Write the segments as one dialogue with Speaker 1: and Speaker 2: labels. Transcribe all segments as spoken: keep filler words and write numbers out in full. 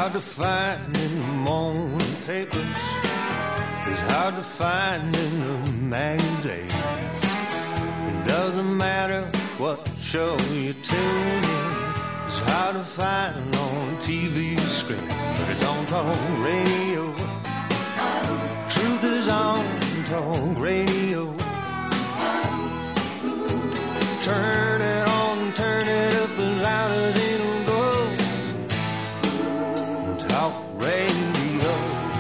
Speaker 1: hard to find in the morning papers. It's hard to find in the magazines. It doesn't matter what show you tune in. It's hard to find on T V screen, but it's on talk radio. Truth is on talk radio. Turn it on, turn it up as loud as it'll go. Talk radio.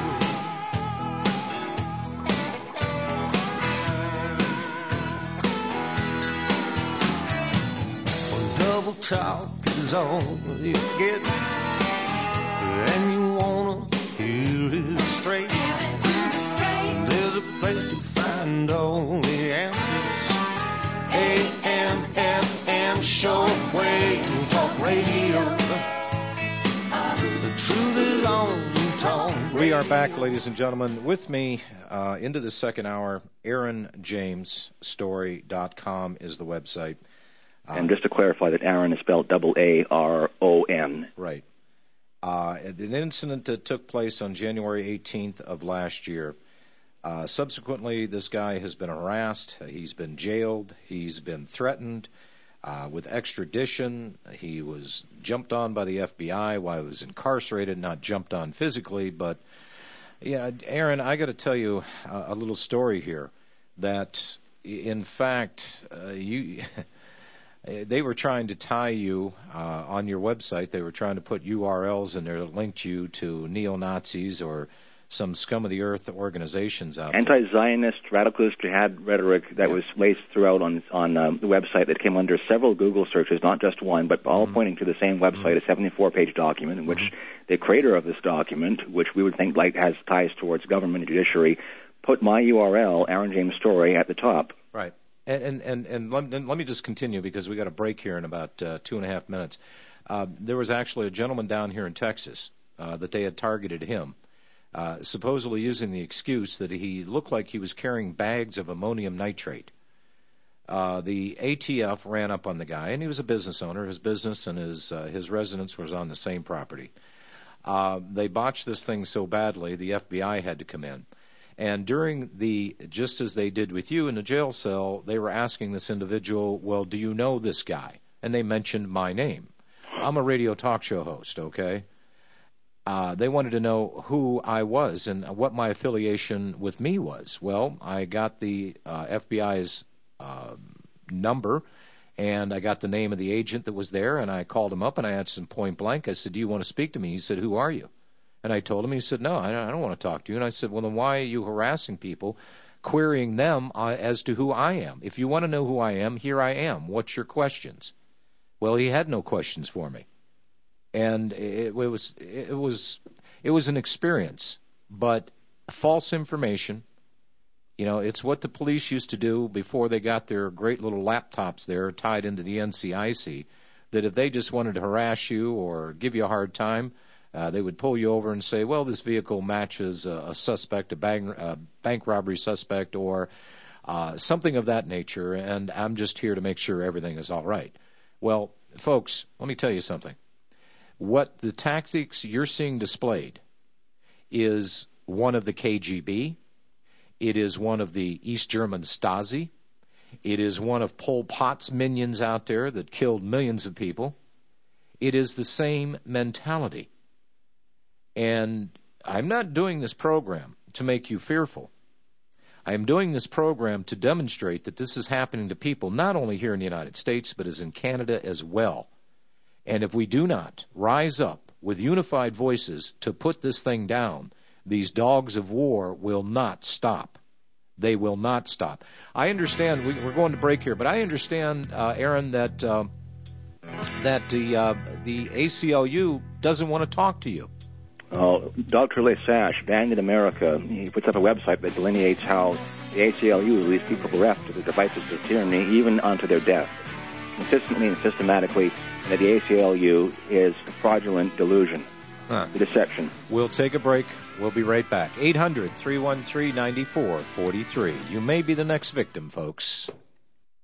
Speaker 1: When double talk is all you get, and you wanna hear it straight, there's a place to find all the answers. A M F M shortwave talk radio. The truth is on talk radio.
Speaker 2: We are back, ladies and gentlemen. With me uh, into the second hour, Aaron James Story dot com is the website. Um,
Speaker 3: and just to clarify that Aaron is spelled double A R O N.
Speaker 2: Right. Uh, an incident that took place on January eighteenth of last year. Uh, subsequently, this guy has been harassed. He's been jailed. He's been threatened uh, with extradition. He was jumped on by the F B I while he was incarcerated, not jumped on physically. But, yeah, Aaron, I got to tell you a, a little story here that, in fact, uh, you... They were trying to tie you uh, on your website. They were trying to put U R Ls in there that linked you to neo-Nazis or some scum-of-the-earth organizations out there.
Speaker 3: Anti-Zionist, radicalist jihad rhetoric that
Speaker 2: yeah.
Speaker 3: was laced throughout on on um, the website that came under several Google searches, not just one, but all mm-hmm. pointing to the same website, mm-hmm. a seventy-four page document in which mm-hmm. the creator of this document, which we would think like has ties towards government and judiciary, put my U R L, Aaron James Story, at the top.
Speaker 2: Right. And and and, and let, let me just continue because we got a break here in about uh, two and a half minutes. Uh, there was actually a gentleman down here in Texas uh, that they had targeted him, uh, supposedly using the excuse that he looked like he was carrying bags of ammonium nitrate. Uh, the A T F ran up on the guy, and he was a business owner. His business and his uh, his residence was on the same property. Uh, they botched this thing so badly, the F B I had to come in. And during the, just as they did with you in the jail cell, they were asking this individual, well, do you know this guy? And they mentioned my name. I'm a radio talk show host, okay? Uh, they wanted to know who I was and what my affiliation with me was. Well, I got the uh, F B I's uh, number, and I got the name of the agent that was there, and I called him up, and I asked him point blank. I said, do you want to speak to me? He said, who are you? And I told him, he said, no, I don't want to talk to you. And I said, well, then why are you harassing people, querying them uh, as to who I am? If you want to know who I am, here I am. What's your questions? Well, he had no questions for me. And it, it was it was it was an experience, but false information. You know, it's what the police used to do before they got their great little laptops there tied into the N C I C, that if they just wanted to harass you or give you a hard time, Uh, they would pull you over and say, well, this vehicle matches a, a suspect, a bank, a bank robbery suspect, or uh, something of that nature, and I'm just here to make sure everything is all right. Well, folks, let me tell you something. What the tactics you're seeing displayed is one of the K G B. It is one of the East German Stasi. It is one of Pol Pot's minions out there that killed millions of people. It is the same mentality. And I'm not doing this program to make you fearful. I am doing this program to demonstrate that this is happening to people not only here in the United States, but as in Canada as well. And if we do not rise up with unified voices to put this thing down, these dogs of war will not stop. They will not stop. I understand, we, we're going to break here, but I understand, uh, Aaron, that uh, that the uh, the A C L U doesn't want to talk to you.
Speaker 3: Uh, Doctor Lesage, Banned in America, he puts up a website that delineates how the A C L U leaves people bereft to the devices of tyranny, even unto their death. Consistently and systematically, that the A C L U is fraudulent delusion, huh. the deception.
Speaker 2: We'll take a break. We'll be right back. eight hundred, three one three, nine four four three. You may be the next victim, folks.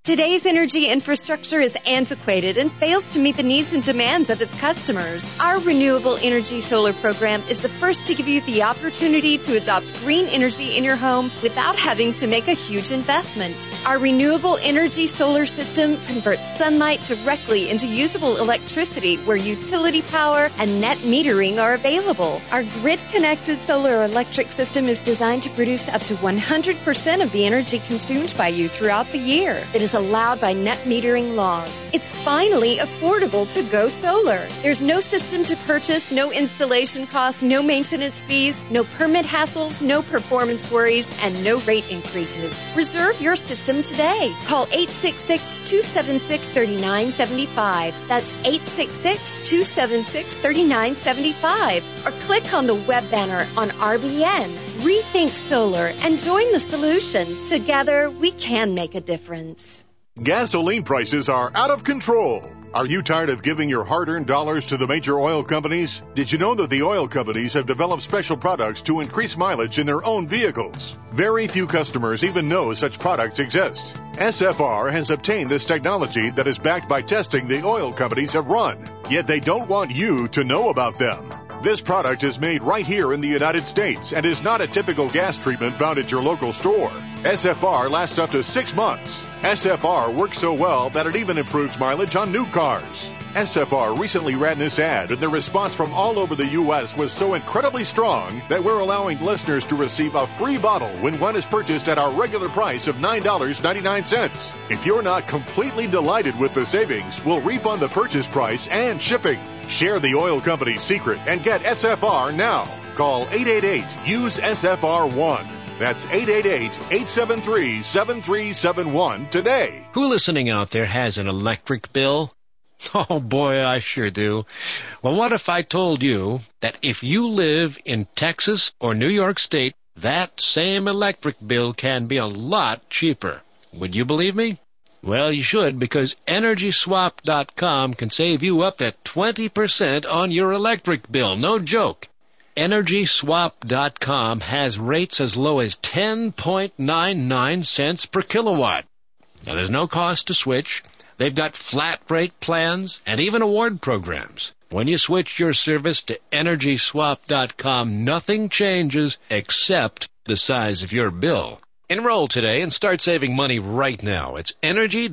Speaker 4: Today's energy infrastructure is antiquated and fails to meet the needs and demands of its customers. Our Renewable Energy Solar program is the first to give you the opportunity to adopt green energy in your home without having to make a huge investment. Our Renewable Energy Solar system converts sunlight directly into usable electricity where utility power and net metering are available. Our grid-connected solar electric system is designed to produce up to one hundred percent of the energy consumed by you throughout the year. It is allowed by net metering laws. It's finally affordable to go solar. There's no system to purchase, no installation costs, no maintenance fees, no permit hassles, no performance worries, and no rate increases. Reserve your system today. Call eight six six, two seven six, three nine seven five. That's eight six six, two seven six, three nine seven five. Or click on the web banner on R B N. Rethink solar and join the solution. Together, we can make a difference.
Speaker 5: Gasoline prices are out of control. Are you tired of giving your hard-earned dollars to the major oil companies? Did you know that the oil companies have developed special products to increase mileage in their own vehicles? Very few customers even know such products exist. S F R has obtained this technology that is backed by testing the oil companies have run, yet they don't want you to know about them. This product is made right here in the United States and is not a typical gas treatment found at your local store. S F R lasts up to six months. S F R works so well that it even improves mileage on new cars. S F R recently ran this ad, and the response from all over the U S was so incredibly strong that we're allowing listeners to receive a free bottle when one is purchased at our regular price of nine dollars and ninety-nine cents. If you're not completely delighted with the savings, we'll refund the purchase price and shipping. Share the oil company's secret and get S F R now. Call eight eight eight, use S F R one. That's eight eight eight, eight seven three, seven three seven one today.
Speaker 6: Who listening out there has an electric bill? Oh boy, I sure do. Well, what if I told you that if you live in Texas or New York State, that same electric bill can be a lot cheaper? Would you believe me? Well, you should, because Energy Swap dot com can save you up to twenty percent on your electric bill. No joke. Energy Swap dot com has rates as low as ten point nine nine cents per kilowatt. Now, there's no cost to switch. They've got flat rate plans and even award programs. When you switch your service to Energy Swap dot com, nothing changes except the size of your bill. Enroll today and start saving money right now. It's Energy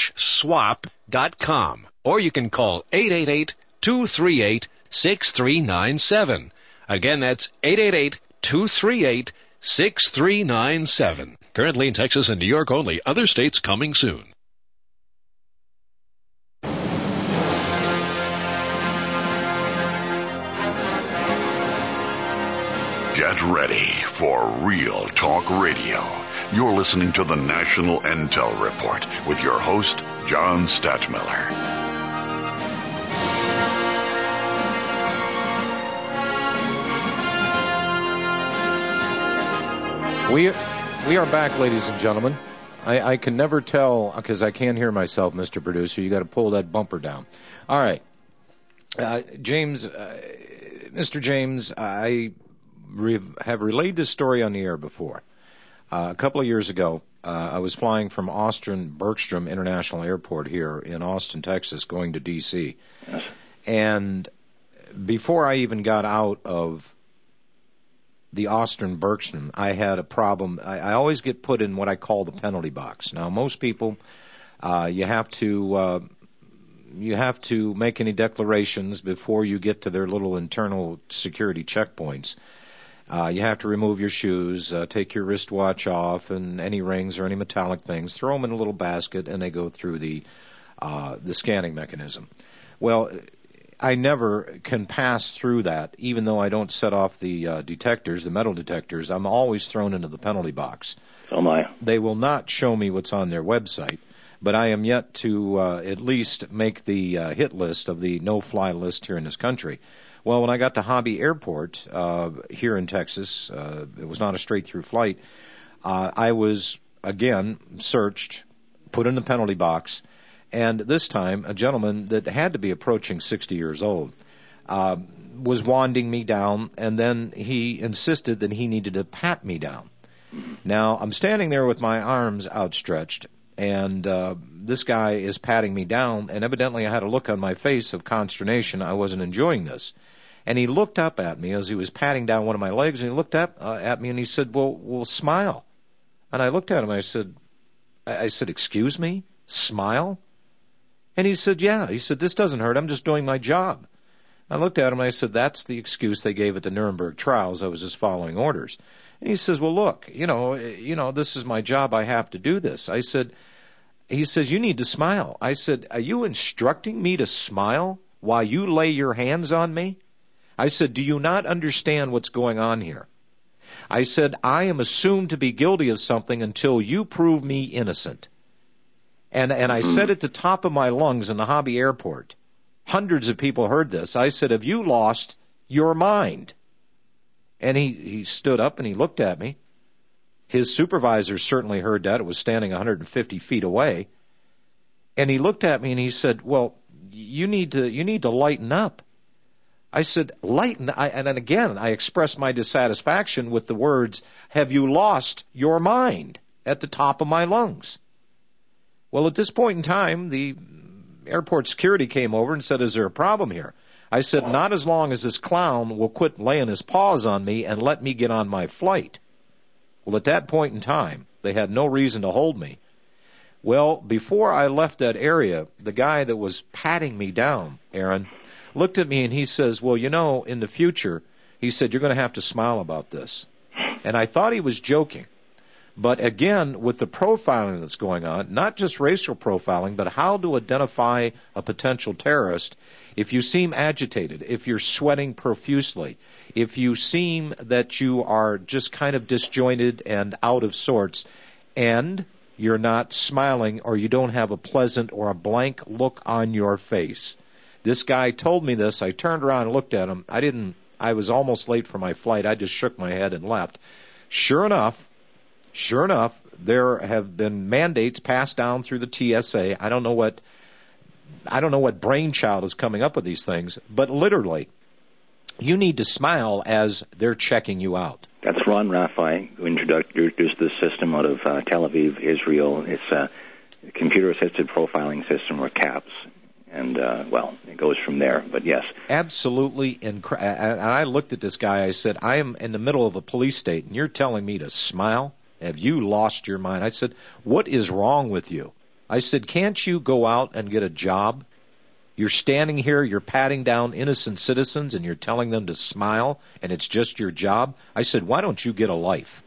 Speaker 6: Swap dot com. Or you can call eight eight eight, two three eight, six three nine seven. Again, that's eight eight eight, two three eight, six three nine seven. Currently in Texas and New York only. Other states coming soon.
Speaker 7: Get ready for Real Talk Radio. You're listening to the National Intel Report with your host, John Stadtmiller.
Speaker 2: We we are back, ladies and gentlemen. I, I can never tell because I can't hear myself, Mister Producer. You got to pull that bumper down. All right, uh, James, uh, Mister James, I re- have relayed this story on the air before. Uh, a couple of years ago, uh, I was flying from Austin Bergstrom International Airport here in Austin, Texas, going to D C And before I even got out of the Austin Bergstrom, I had a problem. I, I always get put in what I call the penalty box. Now, most people, uh, you have to uh, you have to make any declarations before you get to their little internal security checkpoints. Uh, you have to remove your shoes, uh, take your wristwatch off, and any rings or any metallic things. Throw them in a little basket, and they go through the uh, the scanning mechanism. Well, I never can pass through that, even though I don't set off the uh, detectors, the metal detectors. I'm always thrown into the penalty box.
Speaker 3: Oh, my.
Speaker 2: They will not show me what's on their website, but I am yet to uh, at least make the uh, hit list of the no-fly list here in this country. Well, when I got to Hobby Airport uh, here in Texas, uh, it was not a straight-through flight, uh, I was, again, searched, put in the penalty box, and this time a gentleman that had to be approaching sixty years old uh, was wanding me down, and then he insisted that he needed to pat me down. Now, I'm standing there with my arms outstretched, and uh, this guy is patting me down, and evidently I had a look on my face of consternation. I wasn't enjoying this. And he looked up at me as he was patting down one of my legs, and he looked up uh, at me and he said, well, well, smile. And I looked at him and I said, I said, excuse me? Smile? And he said, yeah. He said, this doesn't hurt. I'm just doing my job. I looked at him and I said, that's the excuse they gave at the Nuremberg trials. I was just following orders. And he says, well, look, you know, you know, this is my job. I have to do this. I said, he says, you need to smile. I said, are you instructing me to smile while you lay your hands on me? I said, do you not understand what's going on here? I said, I am assumed to be guilty of something until you prove me innocent. And and I said at the top of my lungs in the Hobby Airport, hundreds of people heard this. I said, have you lost your mind? And he, he stood up and he looked at me. His supervisor certainly heard that. It was standing one hundred fifty feet away. And he looked at me and he said, well, you need to you need to lighten up. I said, lighten. I, and then again, I expressed my dissatisfaction with the words, have you lost your mind, at the top of my lungs. Well, at this point in time, the airport security came over and said, is there a problem here? I said, not as long as this clown will quit laying his paws on me and let me get on my flight. Well, at that point in time, they had no reason to hold me. Well, before I left that area, the guy that was patting me down, Aaron, looked at me and he says, well, you know, in the future, he said, you're going to have to smile about this. And I thought he was joking. But again, with the profiling that's going on, not just racial profiling, but how to identify a potential terrorist, if you seem agitated, if you're sweating profusely, if you seem that you are just kind of disjointed and out of sorts, and you're not smiling or you don't have a pleasant or a blank look on your face. This guy told me this. I turned around and looked at him. I didn't, I was almost late for my flight. I just shook my head and left. Sure enough, Sure enough, there have been mandates passed down through the T S A. I don't know what I don't know what brainchild is coming up with these things, but literally, you need to smile as they're checking you out.
Speaker 3: That's Ron Rafai, who introduced this system out of uh, Tel Aviv, Israel. It's a computer-assisted profiling system, or CAPS. And, uh, well, it goes from there, but yes.
Speaker 2: Absolutely incredible. And I looked at this guy, I said, I am in the middle of a police state, and you're telling me to smile? Have you lost your mind? I said, what is wrong with you? I said, can't you go out and get a job? You're standing here, you're patting down innocent citizens, and you're telling them to smile, and it's just your job? I said, why don't you get a life?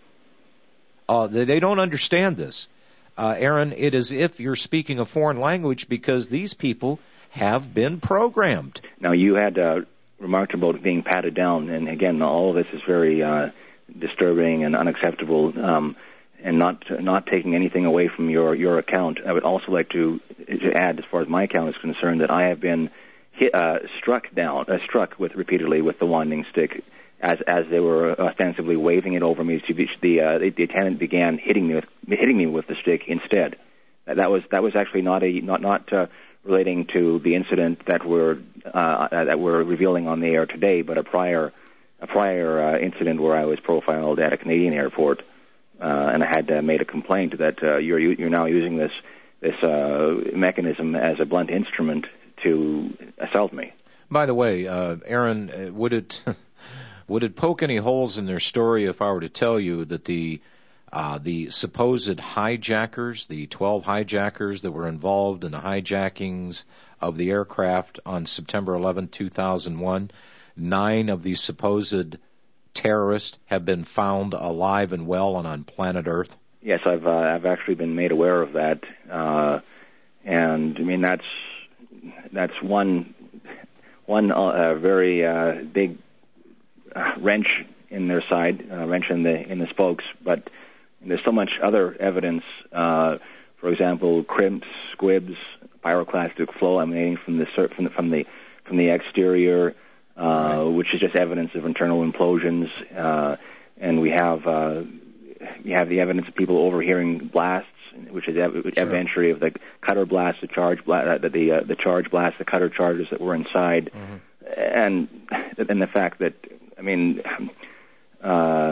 Speaker 2: Uh, they don't understand this. Uh, Aaron, it is as if you're speaking a foreign language, because these people have been programmed.
Speaker 3: Now, you had uh, remarked about being patted down, and again, all of this is very uh, disturbing and unacceptable, um, and not not taking anything away from your, your account. I would also like to, to add, as far as my account is concerned, that I have been hit, uh, struck down, uh, struck with repeatedly with the wanding stick, as as they were ostensibly waving it over me. The uh, the, the attendant began hitting me with hitting me with the stick instead. That was that was actually not a not not uh, relating to the incident that we're uh, that we're revealing on the air today, but a prior a prior uh, incident where I was profiled at a Canadian airport, uh, and I had uh, made a complaint that uh, you're you're now using this this uh, mechanism as a blunt instrument to assault me.
Speaker 2: By the way, uh, Aaron, would it would it poke any holes in their story if I were to tell you that the uh, the supposed hijackers, the twelve hijackers that were involved in the hijackings of the aircraft on September eleventh, two thousand one, nine of these supposed terrorists have been found alive and well and on planet Earth?
Speaker 3: Yes, I've uh, I've actually been made aware of that, uh, and I mean that's that's one one uh, very uh, big uh, wrench in their side, uh, wrench in the in the spokes. But there's so much other evidence. Uh, for example, crimps, squibs, pyroclastic flow emanating from the from the from the, from the exterior, uh, right. which is just evidence of internal implosions. Uh, and we have uh, we have the evidence of people overhearing blasts, which is ev- sure. evidentiary of the cutter blast, the charge blast, the the, uh, the charge blast, the cutter charges that were inside, mm-hmm. and and the fact that I mean, uh,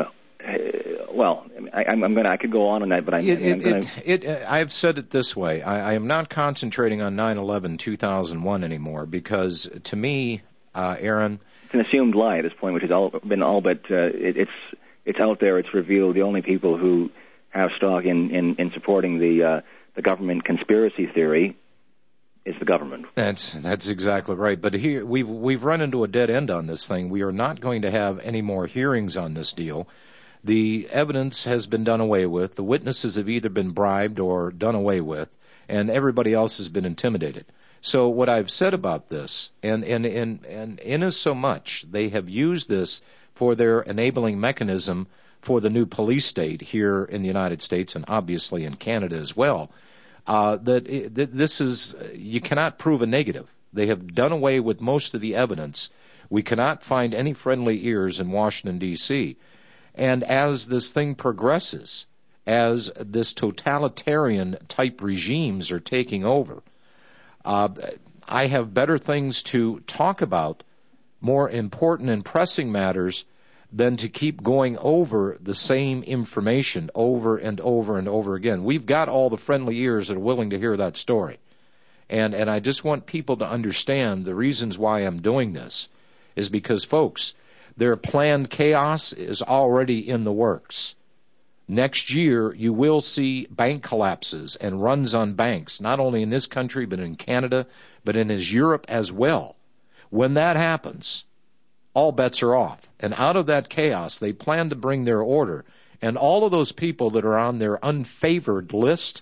Speaker 3: well, I, I'm, I'm going. I could go on on that, but I,
Speaker 2: it,
Speaker 3: I'm going
Speaker 2: to. It, it, I've said it this way. I, I am not concentrating on nine eleven two thousand one anymore because, to me, uh, Aaron,
Speaker 3: it's an assumed lie at this point, which has all been all but uh, it, it's it's out there. It's revealed. The only people who have stock in in, in supporting the uh, the government conspiracy theory is the government.
Speaker 2: That's that's exactly right. But here we've we've run into a dead end on this thing. We are not going to have any more hearings on this deal. The evidence has been done away with. The witnesses have either been bribed or done away with, and everybody else has been intimidated. So what I've said about this, and and and and in as so much they have used this for their enabling mechanism for the new police state here in the United States and obviously in Canada as well. Uh, that, it, that this is, you cannot prove a negative. They have done away with most of the evidence. We cannot find any friendly ears in Washington, D C And as this thing progresses, as this totalitarian type regimes are taking over, uh, I have better things to talk about, more important and pressing matters, than to keep going over the same information over and over and over again. We've got all the friendly ears that are willing to hear that story. And and I just want people to understand the reasons why I'm doing this is because, folks, their planned chaos is already in the works. Next year, you will see bank collapses and runs on banks, not only in this country but in Canada, but in his Europe as well. When that happens, all bets are off. And out of that chaos, they plan to bring their order. And all of those people that are on their unfavored list,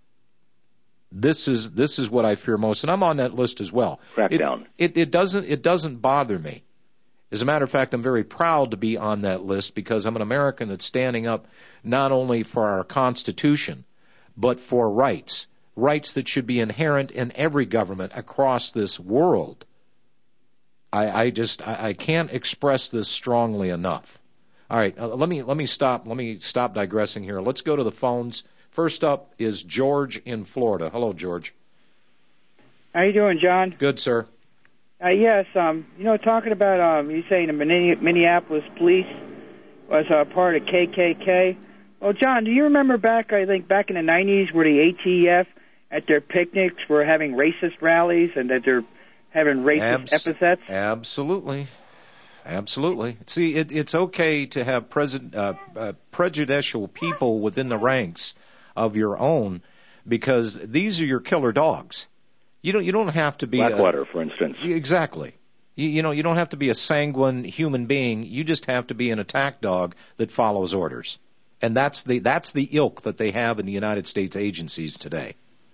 Speaker 2: this is this is what I fear most. And I'm on that list as well.
Speaker 3: Crackdown.
Speaker 2: It, it, it doesn't it doesn't bother me. As a matter of fact, I'm very proud to be on that list because I'm an American that's standing up not only for our Constitution, but for rights, rights that should be inherent in every government across this world. I, I just I, I can't express this strongly enough. All right, uh, let me let me stop let me stop digressing here. Let's go to the phones. First up is George in Florida. Hello, George.
Speaker 8: How you doing, John?
Speaker 2: Good, sir.
Speaker 8: Uh, yes, um, you know, talking about um, you saying the Minneapolis police was uh, part of K K K. Well, John, do you remember back? I think back in the nineties, where the A T F at their picnics were having racist rallies and that they're having racist
Speaker 2: Abs-
Speaker 8: epithets?
Speaker 2: Absolutely. Absolutely. See, it, it's okay to have pres- uh, uh, prejudicial people within the ranks of your own because these are your killer dogs. You don't you don't have to be
Speaker 3: Blackwater,
Speaker 2: a,
Speaker 3: for instance.
Speaker 2: Exactly. You, you know, you don't have to be a sanguine human being. You just have to be an attack dog that follows orders. And that's the that's the ilk that they have in the United States agencies today.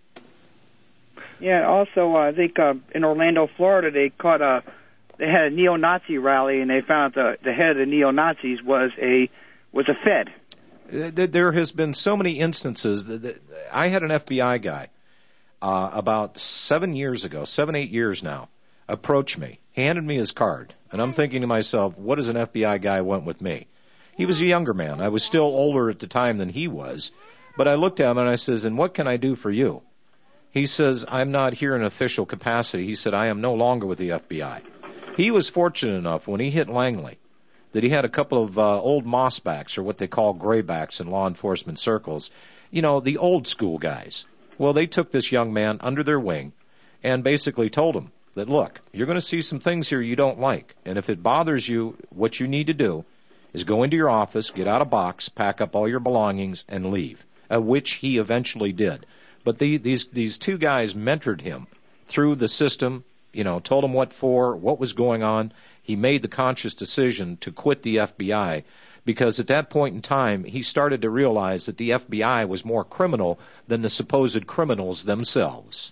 Speaker 8: Yeah, also, uh, I think uh, in Orlando, Florida, they caught a, they had a neo-Nazi rally, and they found the the head of the neo-Nazis was a was a Fed.
Speaker 2: There has been so many instances. That, that I had an F B I guy uh, about seven years ago, seven eight years now, approach me. He handed me his card, and I'm thinking to myself, what does an F B I guy want with me? He was a younger man. I was still older at the time than he was, but I looked at him and I says, "And what can I do for you?" He says, "I'm not here in official capacity." He said, "I am no longer with the F B I." He was fortunate enough when he hit Langley that he had a couple of uh, old mossbacks, or what they call graybacks in law enforcement circles, you know, the old school guys. Well, they took this young man under their wing and basically told him that, look, you're going to see some things here you don't like, and if it bothers you, what you need to do is go into your office, get out a box, pack up all your belongings, and leave, uh, which he eventually did. But the, these these two guys mentored him through the system, you know, told him what for, what was going on. He made the conscious decision to quit the F B I because at that point in time, he started to realize that the F B I was more criminal than the supposed criminals themselves.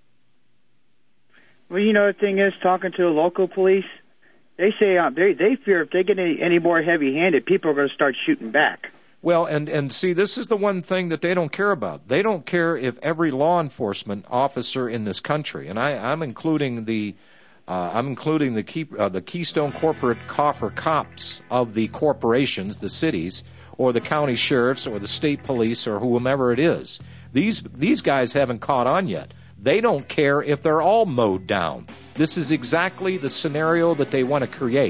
Speaker 8: Well, you know, the thing is, talking to the local police, they say uh, they they fear if they get any, any more heavy-handed, people are going to start shooting back.
Speaker 2: Well, and, and see, this is the one thing that they don't care about. They don't care if every law enforcement officer in this country, and I, I'm including the uh, I'm including the key, uh, the Keystone Corporate Coffer cops of the corporations, the cities, or the county sheriffs, or the state police, or whomever it is. These these guys haven't caught on yet. They don't care if they're all mowed down. This is exactly the scenario that they want to create.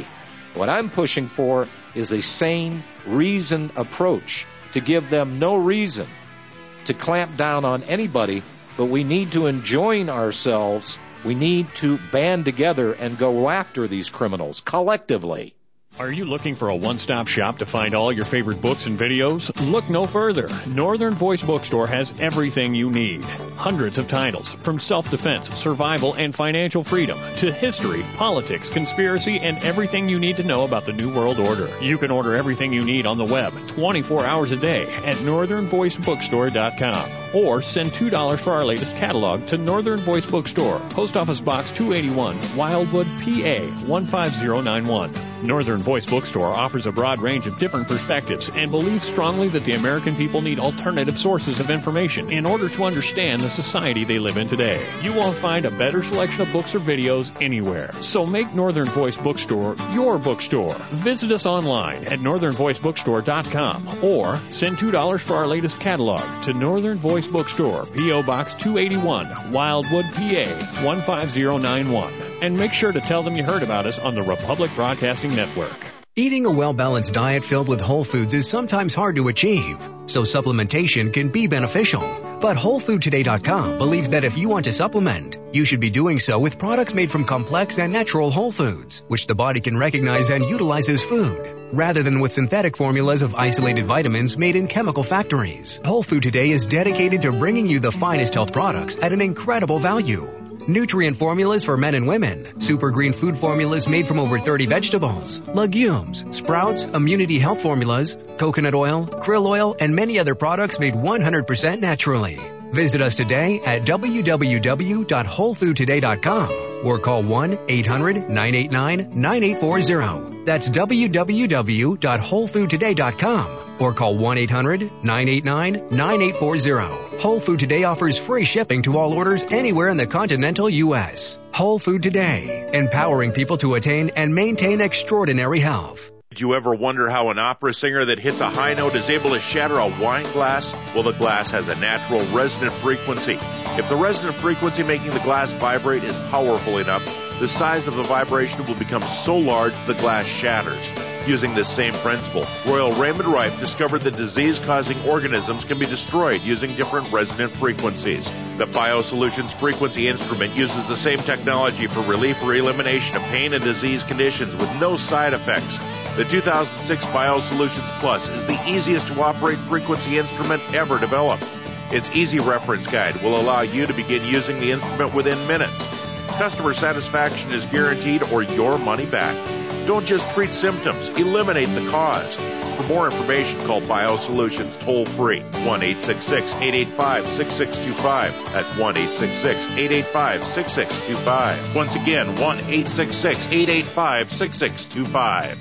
Speaker 2: What I'm pushing for is a sane, reasoned approach to give them no reason to clamp down on anybody, but we need to enjoin ourselves. We need to band together and go after these criminals collectively.
Speaker 9: Are you looking for a one-stop shop to find all your favorite books and videos? Look no further. Northern Voice Bookstore has everything you need. Hundreds of titles, from self-defense, survival, and financial freedom, to history, politics, conspiracy, and everything you need to know about the New World Order. You can order everything you need on the web twenty-four hours a day at northern voice bookstore dot com. Or send two dollars for our latest catalog to Northern Voice Bookstore, Post Office Box two eighty-one, Wildwood, P A one five zero nine one. Northern Voice Bookstore offers a broad range of different perspectives and believes strongly that the American people need alternative sources of information in order to understand the society they live in today. You won't find a better selection of books or videos anywhere. So make Northern Voice Bookstore your bookstore. Visit us online at northern voice bookstore dot com or send two dollars for our latest catalog to Northern Voice Bookstore, P O Box two eighty-one, Wildwood, P A one five zero nine one. And make sure to tell them you heard about us on the Republic Broadcasting Network.
Speaker 10: Eating a well-balanced diet filled with whole foods is sometimes hard to achieve, so supplementation can be beneficial. But whole food today dot com believes that if you want to supplement, you should be doing so with products made from complex and natural whole foods, which the body can recognize and utilize as food, rather than with synthetic formulas of isolated vitamins made in chemical factories. Whole Food Today is dedicated to bringing you the finest health products at an incredible value. Nutrient formulas for men and women, super green food formulas made from over thirty vegetables, legumes, sprouts, immunity health formulas, coconut oil, krill oil, and many other products made one hundred percent naturally. Visit us today at w w w dot whole food today dot com or call one eight hundred nine eight nine nine eight four zero. That's w w w dot whole food today dot com or call one eight hundred nine eight nine nine eight four zero. Whole Food Today offers free shipping to all orders anywhere in the continental U S. Whole Food Today, empowering people to attain and maintain extraordinary health.
Speaker 11: Did you ever wonder how an opera singer that hits a high note is able to shatter a wine glass? Well, the glass has a natural resonant frequency. If the resonant frequency making the glass vibrate is powerful enough, the size of the vibration will become so large the glass shatters. Using this same principle, Royal Raymond Rife discovered that disease-causing organisms can be destroyed using different resonant frequencies. The BioSolutions frequency instrument uses the same technology for relief or elimination of pain and disease conditions with no side effects. The two thousand six BioSolutions Plus is the easiest to operate frequency instrument ever developed. Its easy reference guide will allow you to begin using the instrument within minutes. Customer satisfaction is guaranteed or your money back. Don't just treat symptoms, eliminate the cause. For more information, call BioSolutions toll-free, one eight six six eight eight five six six two five. That's one eight six six eight eight five six six two five. Once again, one eight six six eight eight five six six two five.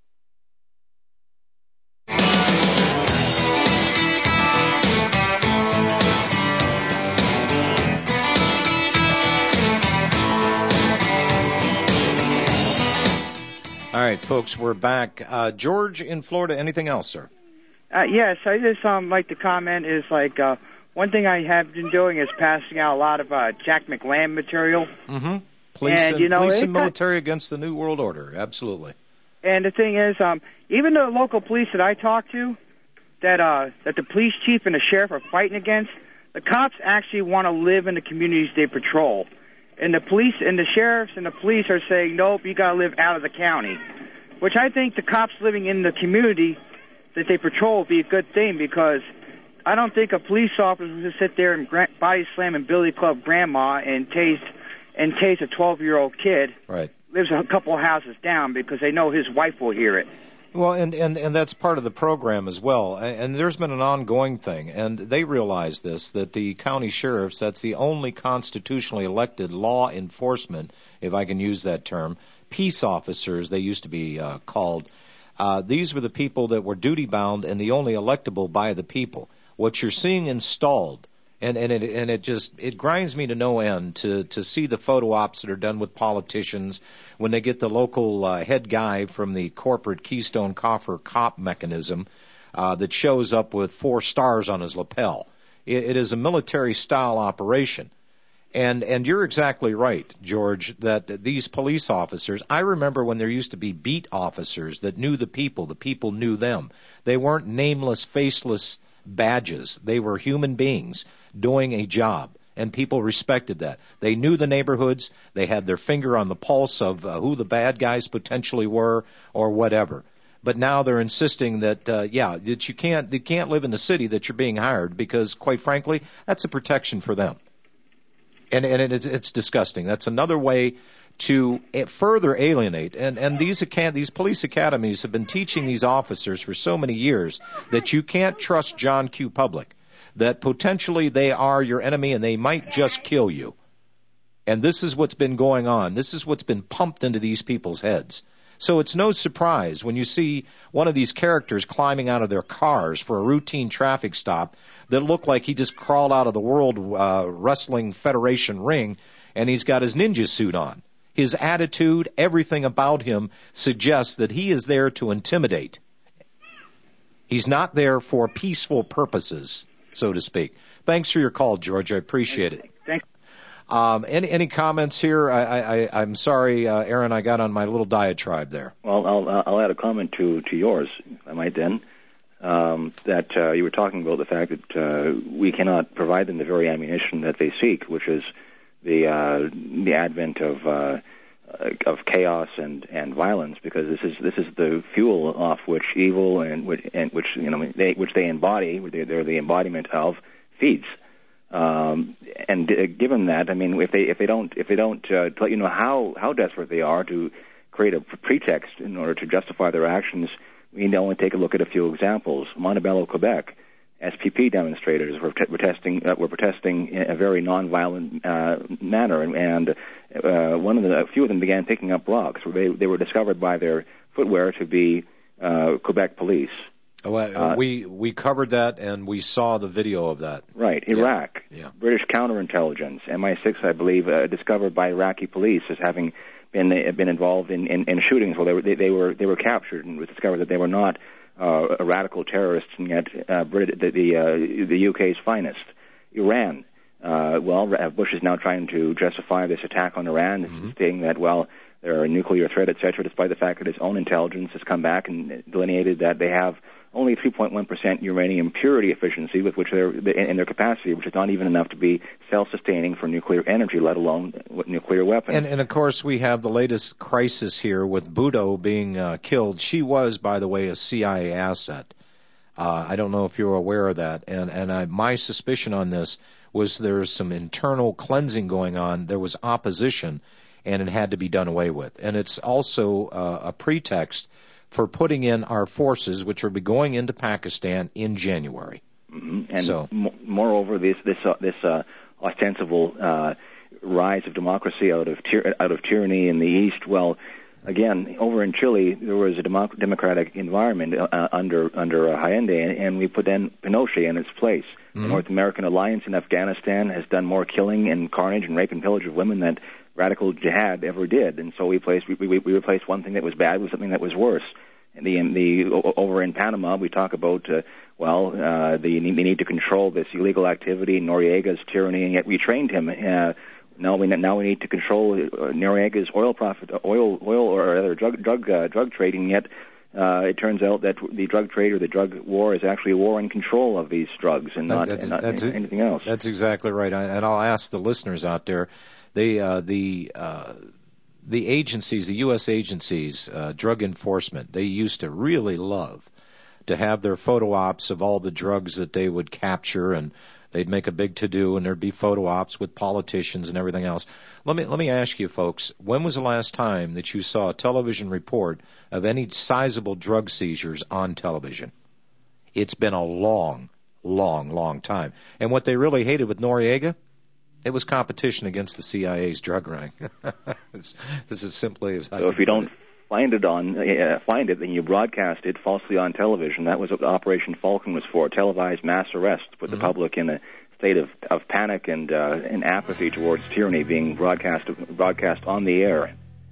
Speaker 2: All right, folks, we're back. Uh, George in Florida, anything else, sir?
Speaker 8: Uh, yes, I just um, like to comment is like uh, one thing I have been doing is passing out a lot of uh, Jack McLamb material.
Speaker 2: Mm-hmm. Police
Speaker 8: and,
Speaker 2: and,
Speaker 8: you know,
Speaker 2: police and
Speaker 8: got,
Speaker 2: military against the New World Order, absolutely.
Speaker 8: And the thing is, um, even the local police that I talk to, that uh, that the police chief and the sheriff are fighting against, the cops actually want to live in the communities they patrol. And the police and the sheriffs and the police are saying, nope, you got to live out of the county. Which I think the cops living in the community that they patrol would be a good thing, because I don't think a police officer would just sit there and body slam and billy club grandma and tase and tase a twelve-year-old kid.
Speaker 2: Right.
Speaker 8: Lives a couple of houses down because they know his wife will hear it.
Speaker 2: Well, and, and, and that's part of the program as well. And there's been an ongoing thing, and they realize this, that the county sheriffs, that's the only constitutionally elected law enforcement, if I can use that term, peace officers, they used to be uh, called. Uh, these were the people that were duty-bound and the only electable by the people. What you're seeing installed, and, and, it, and it just it grinds me to no end to, to see the photo ops that are done with politicians when they get the local uh, head guy from the corporate Keystone Coffer cop mechanism uh, that shows up with four stars on his lapel. It, it is a military-style operation. And and you're exactly right, George, that these police officers, I remember when there used to be beat officers that knew the people, the people knew them. They weren't nameless, faceless badges. They were human beings doing a job, and people respected that. They knew the neighborhoods. They had their finger on the pulse of uh, who the bad guys potentially were or whatever. But now they're insisting that, uh, yeah, that you can't, you can't live in the city that you're being hired because, quite frankly, that's a protection for them. And, and it's, it's disgusting. That's another way to further alienate. And, and these, these police academies have been teaching these officers for so many years that you can't trust John Q. Public, that potentially they are your enemy and they might just kill you. And this is what's been going on. This is what's been pumped into these people's heads. So it's no surprise when you see one of these characters climbing out of their cars for a routine traffic stop that looked like he just crawled out of the World uh, Wrestling Federation ring, and he's got his ninja suit on. His attitude, everything about him suggests that he is there to intimidate. He's not there for peaceful purposes, so to speak. Thanks for your call, George. I appreciate it.
Speaker 3: Thanks.
Speaker 2: Um, any any comments here? I, I, I'm sorry, uh, Aaron, I got on my little diatribe there.
Speaker 3: Well, I'll, I'll add a comment to, to yours, if I might then, um, that uh, you were talking about the fact that uh, we cannot provide them the very ammunition that they seek, which is the uh, the advent of uh, of chaos and, and violence, because this is this is the fuel off which evil and which, and which you know they which they embody, they're the embodiment of, feeds. Um, and uh, given that, I mean, if they if they don't if they don't uh, let you know how, how desperate they are to create a pretext in order to justify their actions, we need to only take a look at a few examples. Montebello, Quebec, S P P demonstrators were protesting uh, were protesting in a very nonviolent uh, manner, and, and uh, one of the a few of them began picking up rocks. They they were discovered by their footwear to be uh, Quebec police.
Speaker 2: Well, uh, we we covered that and we saw the video of that.
Speaker 3: Right, Iraq,
Speaker 2: yeah. Yeah.
Speaker 3: British counterintelligence, M I six, I believe, uh, discovered by Iraqi police as having been uh, been involved in, in, in shootings. Well, they were they, they were they were captured, and it was discovered that they were not uh, radical terrorists, and yet uh, Brit- the the, uh, the U K's finest. Iran. Uh, well, Bush is now trying to justify this attack on Iran, mm-hmm. saying that well, they're a nuclear threat, et cetera, despite the fact that his own intelligence has come back and delineated that they have only three point one percent uranium purity efficiency with which they're in their capacity, which is not even enough to be self-sustaining for nuclear energy, let alone nuclear weapons.
Speaker 2: And, and of course, we have the latest crisis here with Bhutto being uh, killed. She was, by the way, a C I A asset. Uh, I don't know if you're aware of that. And, and I, my suspicion on this was there's some internal cleansing going on. There was opposition, and it had to be done away with. And it's also uh, a pretext for putting in our forces, which will be going into Pakistan in January.
Speaker 3: Mm-hmm. And
Speaker 2: so,
Speaker 3: m- moreover, this this uh, this uh, ostensible uh, rise of democracy out of tyr- out of tyranny in the East. Well, again, over in Chile, there was a democ- democratic environment uh, under under uh, Allende, and, and we put in Pinochet in its place. Mm-hmm. The North American alliance in Afghanistan has done more killing and carnage and rape and pillage of women than radical jihad ever did, and so we placed we, we, we replaced one thing that was bad with something that was worse. And the in the over in Panama, we talk about uh, well, uh, the they need to control this illegal activity, Noriega's tyranny, and yet we trained him. Uh, now we now we need to control uh, Noriega's oil profit, oil oil or rather drug drug uh, drug trading. Yet uh, it turns out that the drug trade or the drug war is actually a war in control of these drugs and not,
Speaker 2: that's,
Speaker 3: and not
Speaker 2: that's
Speaker 3: anything else.
Speaker 2: That's exactly right. I, and I'll ask the listeners out there. They, uh, the uh, the agencies, the U S agencies, uh, drug enforcement, they used to really love to have their photo ops of all the drugs that they would capture, and they'd make a big to-do, and there'd be photo ops with politicians and everything else. Let me let me ask you, folks, when was the last time that you saw a television report of any sizable drug seizures on television? It's been a long, long, long time. And what they really hated with Noriega, it was competition against the C I A's drug ring. This is simply as I
Speaker 3: So if you don't find it on, uh, find it, then you broadcast it falsely on television. That was what Operation Falcon was for: televised mass arrests, put mm-hmm. the public in a state of, of panic and uh, and apathy towards tyranny being broadcast broadcast on the air.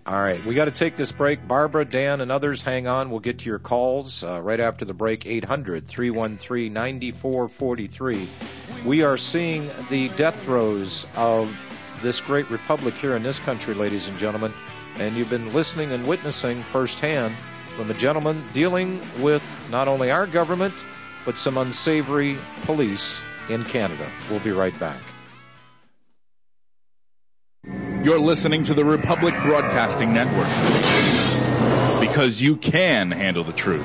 Speaker 2: All right, we got to take this break. Barbara, Dan, and others, hang on. We'll get to your calls uh, right after the break. eight hundred, three one three, nine four four three. We are seeing the death throes of this great republic here in this country, ladies and gentlemen, and you've been listening and witnessing firsthand from a gentleman dealing with not only our government, but some unsavory police in Canada. We'll be right back.
Speaker 12: You're listening to the Republic Broadcasting Network, because you can handle the truth.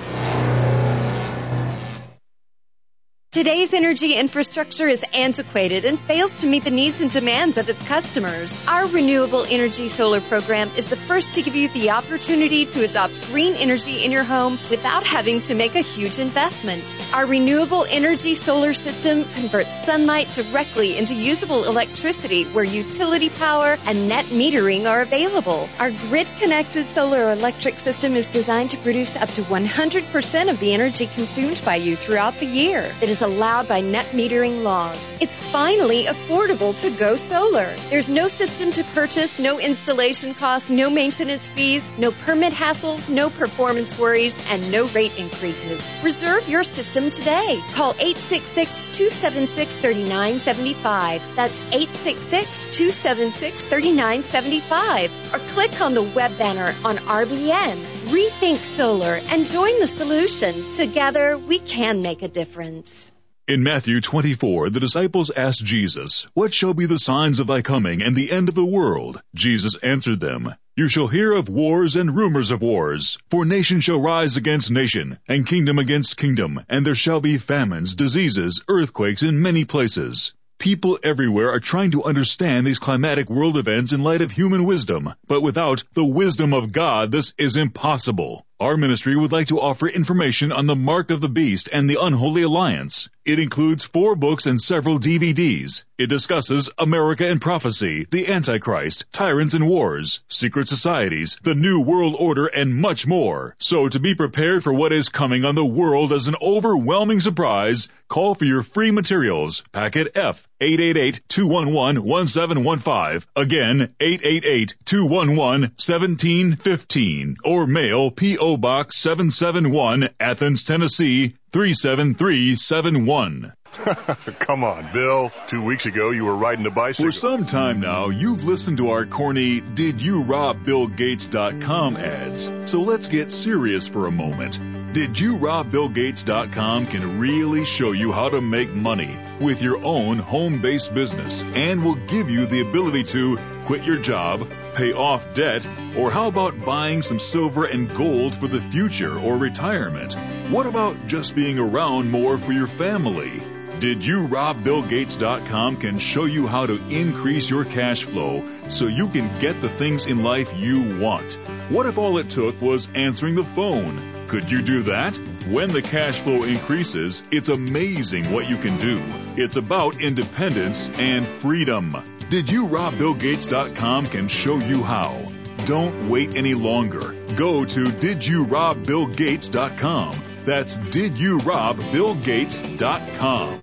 Speaker 4: Today's energy infrastructure is antiquated and fails to meet the needs and demands of its customers. Our Renewable Energy Solar Program is the first to give you the opportunity to adopt green energy in your home without having to make a huge investment. Our Renewable Energy Solar System converts sunlight directly into usable electricity where utility power and net metering are available. Our grid-connected solar electric system is designed to produce up to one hundred percent of the energy consumed by you throughout the year. It is allowed by net metering laws. It's finally affordable to go solar. There's no system to purchase, no installation costs, no maintenance fees, no permit hassles, no performance worries, and no rate increases. Reserve your system today. Call eight six six, two seven six, three nine seven five. That's eight six six, two seven six, three nine seven five. Or click on the web banner on R B N. Rethink solar and join the solution. Together, we can make a difference.
Speaker 13: In Matthew twenty-four, the disciples asked Jesus, "What shall be the signs of thy coming and the end of the world?" Jesus answered them, "You shall hear of wars and rumors of wars. For nation shall rise against nation, and kingdom against kingdom, and there shall be famines, diseases, earthquakes in many places." People everywhere are trying to understand these climatic world events in light of human wisdom, but without the wisdom of God, this is impossible. Our ministry would like to offer information on the Mark of the Beast and the Unholy Alliance. It includes four books and several D V Ds. It discusses America and prophecy, the Antichrist, tyrants and wars, secret societies, the New World Order, and much more. So to be prepared for what is coming on the world as an overwhelming surprise, call for your free materials. Packet F, eight eight eight, two one one, one seven one five. Again, eight eight eight, two one one, one seven one five. Or mail P O Box seven seven one, Athens, Tennessee, three seven three seven one.
Speaker 5: Come on, Bill. Two weeks ago, you were riding a bicycle.
Speaker 13: For some time now, you've listened to our corny Did You Rob Bill Gates dot com ads. So let's get serious for a moment. Did You Rob Bill Gates dot com can really show you how to make money with your own home-based business and will give you the ability to quit your job, pay off debt, or how about buying some silver and gold for the future or retirement? What about just being around more for your family? Did You Rob Bill Gates dot com can show you how to increase your cash flow so you can get the things in life you want. What if all it took was answering the phone? Could you do that? When the cash flow increases, it's amazing what you can do. It's about independence and freedom. Did You Rob Bill Gates dot com can show you how. Don't wait any longer. Go to Did You Rob Bill Gates dot com. That's Did You Rob Bill Gates dot com.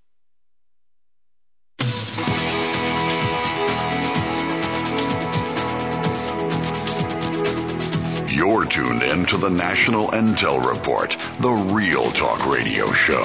Speaker 7: You're tuned in to the National Intel Report, the Real Talk Radio Show.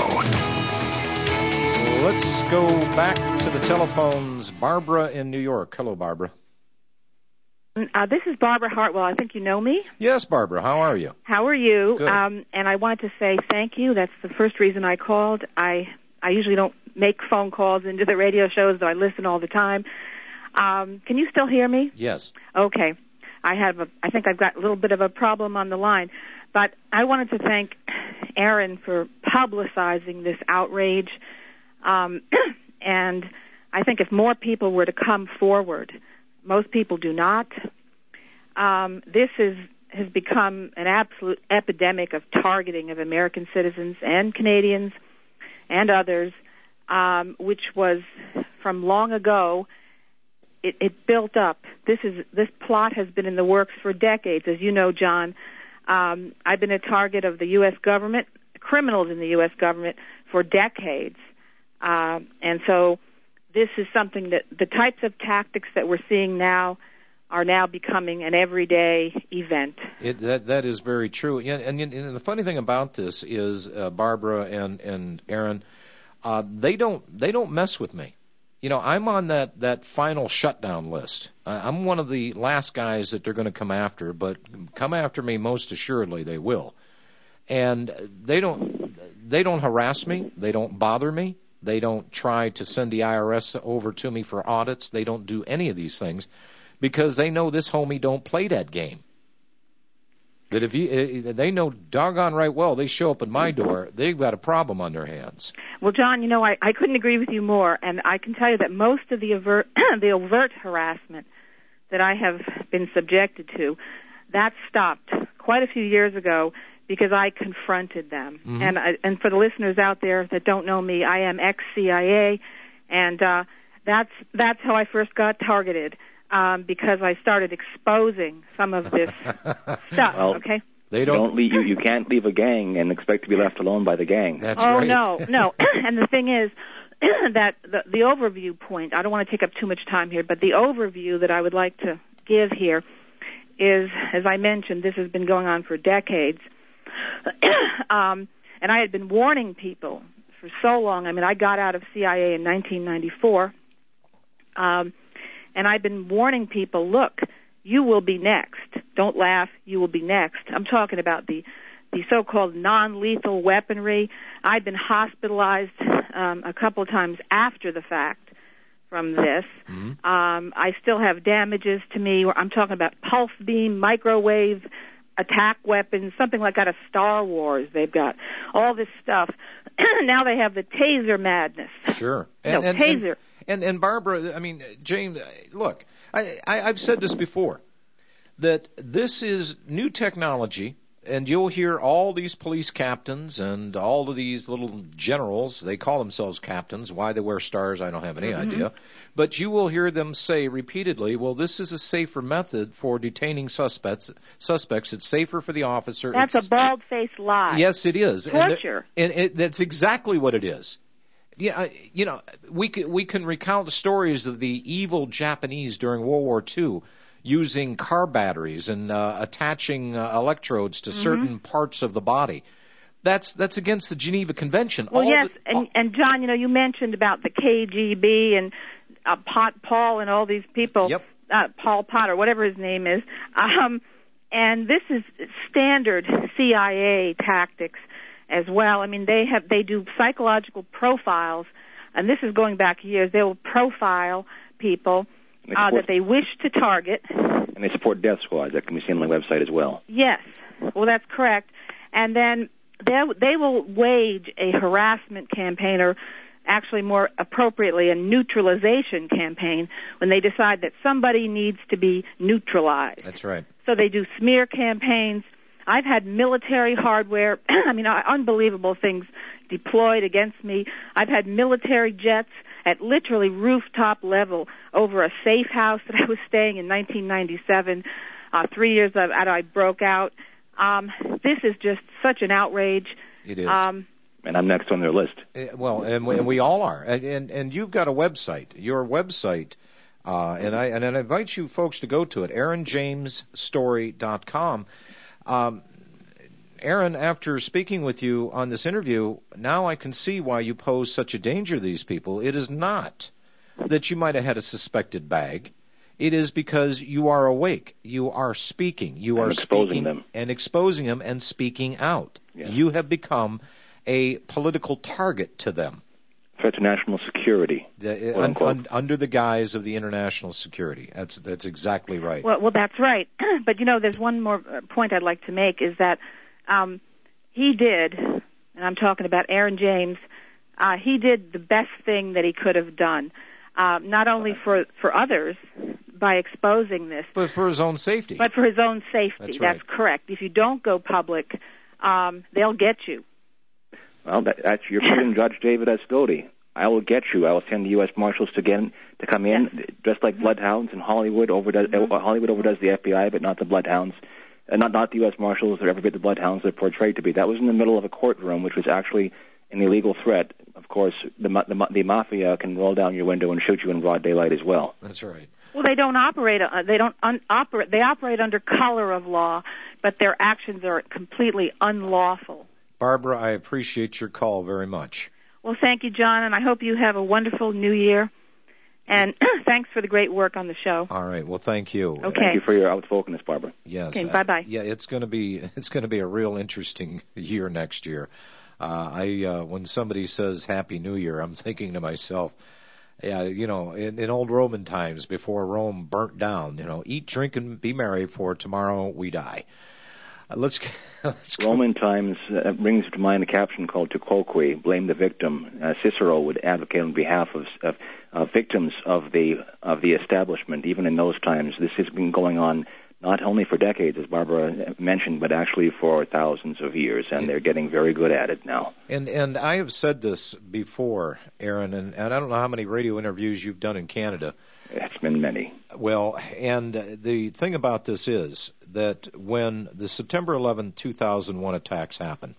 Speaker 2: Let's go back to the telephones. Barbara in New York. Hello, Barbara.
Speaker 14: Uh, this is Barbara Hartwell. I think you know me.
Speaker 2: Yes, Barbara. How are you?
Speaker 14: How are you?
Speaker 2: Good.
Speaker 14: Um, and I wanted to say thank you. That's the first reason I called. I I usually don't make phone calls into the radio shows, though I listen all the time. Um, can you still hear me?
Speaker 2: Yes.
Speaker 14: Okay. I have a, I think I've got a little bit of a problem on the line, but I wanted to thank Aaron for publicizing this outrage. Um, and I think if more people were to come forward, most people do not. Um, this is, has become an absolute epidemic of targeting of American citizens and Canadians and others, um, which was from long ago. It, it built up. This is this plot has been in the works for decades, as you know, John. Um, I've been a target of the U S government, criminals in the U S government, for decades, uh, and so this is something that the types of tactics that we're seeing now are now becoming an everyday event.
Speaker 2: It, that that is very true. Yeah, and, and, and the funny thing about this is, uh, Barbara and and Aaron, uh, they don't they don't mess with me. You know, I'm on that, that final shutdown list. Uh, I'm one of the last guys that they're going to come after, but come after me most assuredly they will. And they don't they don't harass me. They don't bother me. They don't try to send the I R S over to me for audits. They don't do any of these things because they know this homie don't play that game. That if you, they know doggone right well, they show up at my door, they've got a problem on their hands.
Speaker 14: Well, John, you know, I, I couldn't agree with you more, and I can tell you that most of the overt, the overt harassment that I have been subjected to, that stopped quite a few years ago because I confronted them. Mm-hmm. And I, and for the listeners out there that don't know me, I am ex-C I A, and uh, that's that's how I first got targeted. Um, because I started exposing some of this stuff.
Speaker 3: Well,
Speaker 14: okay.
Speaker 3: They don't. don't leave, you, you can't leave a gang and expect to be left alone by the gang.
Speaker 2: That's
Speaker 14: oh,
Speaker 2: right.
Speaker 14: no, no. And the thing is that the, the overview point. I don't want to take up too much time here, but the overview that I would like to give here is, as I mentioned, this has been going on for decades, um, and I had been warning people for so long. I mean, I got out of C I A in nineteen ninety-four. Um, And I've been warning people, look, you will be next. Don't laugh, you will be next. I'm talking about the, the so-called non-lethal weaponry. I've been hospitalized um, a couple of times after the fact from this. Mm-hmm. Um, I still have damages to me. I'm talking about pulse beam, microwave, attack weapons, something like out of Star Wars they've got. All this stuff. Now they have the taser madness.
Speaker 2: Sure.
Speaker 14: And, no,
Speaker 2: and,
Speaker 14: taser.
Speaker 2: And, And, and Barbara, I mean, James, look, I, I, I've said this before, that this is new technology, and you'll hear all these police captains and all of these little generals, they call themselves captains. Why they wear stars, I don't have any mm-hmm. idea. But you will hear them say repeatedly, well, this is a safer method for detaining suspects. Suspects, it's safer for the officer.
Speaker 14: That's
Speaker 2: it's,
Speaker 14: a bald-faced lie.
Speaker 2: Yes, it is.
Speaker 14: Torture.
Speaker 2: And, and it, that's exactly what it is. Yeah, you know, we can, we can recount stories of the evil Japanese during World War Two using car batteries and uh, attaching uh, electrodes to mm-hmm. certain parts of the body. That's that's against the Geneva Convention.
Speaker 14: Well,
Speaker 2: all
Speaker 14: yes,
Speaker 2: the,
Speaker 14: and, and John, you know, you mentioned about the K G B and uh, Pot Paul and all these people.
Speaker 2: Yep.
Speaker 14: Uh, Paul Potter, whatever his name is. Um, and this is standard C I A tactics as well. I mean, they have they do psychological profiles, and this is going back years. They will profile people uh, that they wish to target.
Speaker 3: And they support death squads. That can be seen on my website as well.
Speaker 14: Yes, well, that's correct. And then they they will wage a harassment campaign, or actually more appropriately, a neutralization campaign, when they decide that somebody needs to be neutralized.
Speaker 2: That's right.
Speaker 14: So they do smear campaigns. I've had military hardware, I mean, unbelievable things deployed against me. I've had military jets at literally rooftop level over a safe house that I was staying in nineteen ninety-seven, uh, three years after I broke out. Um, this is just such an outrage.
Speaker 2: It is.
Speaker 14: Um,
Speaker 3: and I'm next on their list.
Speaker 2: Uh, well, and we, and we all are. And, and, and you've got a website. Your website, uh, and, I, and I invite you folks to go to it, aaron james story dot com. Um, Aaron, after speaking with you on this interview, now I can see why you pose such a danger to these people. It is not that you might have had a suspected bag. It is because you are awake. You are speaking. You
Speaker 3: and
Speaker 2: are
Speaker 3: exposing
Speaker 2: speaking
Speaker 3: them.
Speaker 2: and exposing them and speaking out.
Speaker 3: Yeah.
Speaker 2: You have become a political target to them.
Speaker 3: Threat to national security.
Speaker 2: The, un, un, under the guise of the international security. That's that's exactly right.
Speaker 14: Well, well, that's right. But, you know, there's one more point I'd like to make is that um, he did, and I'm talking about Aaron James, uh, he did the best thing that he could have done, uh, not only for, for others by exposing this.
Speaker 2: But for his own safety.
Speaker 14: But for his own safety.
Speaker 2: That's right.
Speaker 14: That's correct. If you don't go public, um, they'll get you.
Speaker 3: Well, that, that's your freedom, Judge David Ascoti. I will get you. I will send the U S Marshals to get in, to come in, yes. just like bloodhounds in Hollywood. Overdoes, mm-hmm. uh, Hollywood overdoes the F B I, but not the bloodhounds. Uh, not not the U S Marshals or every bit the bloodhounds they're portrayed to be. That was in the middle of a courtroom, which was actually an illegal threat of course, the, the the mafia can roll down your window and shoot you in broad daylight as well.
Speaker 2: That's right.
Speaker 14: Well, they don't operate. Uh, they don't un- operate. They operate under color of law, but their actions are completely unlawful.
Speaker 2: Barbara, I appreciate your call very much.
Speaker 14: Well, thank you, John, and I hope you have a wonderful New Year. And thanks for the great work on the show.
Speaker 2: All right. Well, thank you.
Speaker 14: Okay.
Speaker 3: Thank you for your outspokenness, Barbara.
Speaker 2: Yes.
Speaker 14: Okay, bye-bye.
Speaker 2: Uh, yeah, it's going to be it's going to be a real interesting year next year. Uh, I uh, when somebody says Happy New Year, I'm thinking to myself, yeah, you know, in, in old Roman times before Rome burnt down, you know, eat, drink, and be merry, for tomorrow we die. Uh, let's, let's go.
Speaker 3: Roman times uh, brings to mind a caption called "Tu quoque," blame the victim. Uh, Cicero would advocate on behalf of, of uh, victims of the of the establishment. Even in those times, this has been going on not only for decades, as Barbara mentioned, but actually for thousands of years, and they're getting very good at it now.
Speaker 2: And and I have said this before, Aaron, and, and I don't know how many radio interviews you've done in Canada.
Speaker 3: It's been many.
Speaker 2: Well, and the thing about this is that when the September eleventh, two thousand one attacks happened,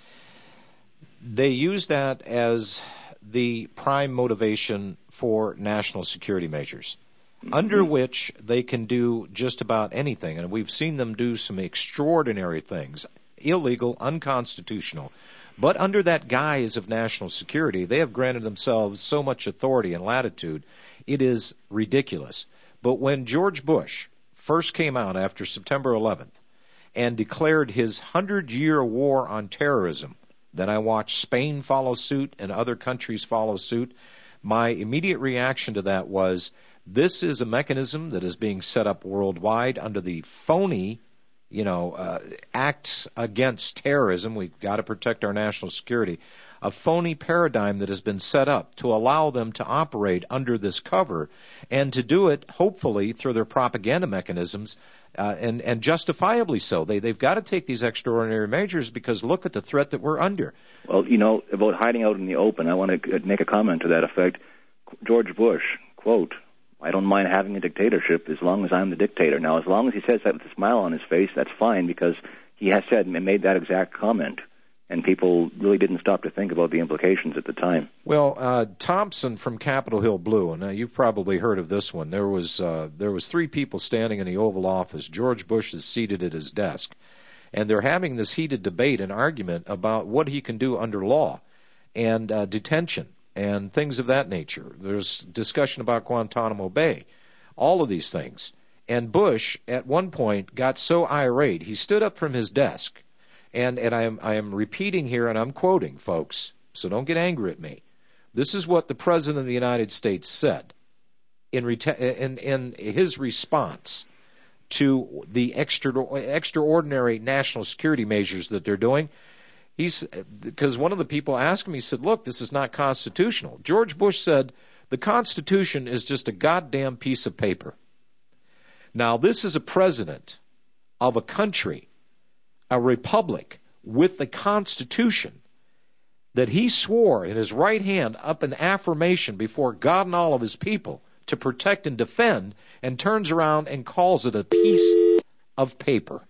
Speaker 2: they used that as the prime motivation for national security measures, mm-hmm. under which they can do just about anything. And we've seen them do some extraordinary things, illegal, unconstitutional. But under that guise of national security, they have granted themselves so much authority and latitude, it is ridiculous. But when George Bush first came out after September eleventh and declared his hundred-year war on terrorism, then I watched Spain follow suit and other countries follow suit, my immediate reaction to that was, this is a mechanism that is being set up worldwide under the phony you know, uh, acts against terrorism. We've got to protect our national security. A phony paradigm that has been set up to allow them to operate under this cover and to do it, hopefully, through their propaganda mechanisms, uh, and, and justifiably so. They, they've got to take these extraordinary measures because look at the threat that we're under.
Speaker 3: Well, you know, about hiding out in the open, I want to make a comment to that effect. George Bush, quote, I don't mind having a dictatorship as long as I'm the dictator. Now, as long as he says that with a smile on his face, that's fine, because he has said and made that exact comment, and people really didn't stop to think about the implications at the time.
Speaker 2: Well, uh, Thompson from Capitol Hill Blue, and uh, you've probably heard of this one. There was uh, there was three people standing in the Oval Office. George Bush is seated at his desk, and they're having this heated debate and argument about what he can do under law and uh, detention and things of that nature. There's discussion about Guantanamo Bay, all of these things. And Bush, at one point, got so irate, he stood up from his desk, and, and I am, I am repeating here, and I'm quoting, folks, so don't get angry at me. This is what the President of the United States said in, reta- in, in his response to the extra, extraordinary national security measures that they're doing. He's because one of the people asked him, he said, look, this is not constitutional. George Bush said, the Constitution is just a goddamn piece of paper. Now, this is a president of a country, a republic, with a Constitution that he swore in his right hand up in affirmation before God and all of his people to protect and defend, and turns around and calls it a piece of paper.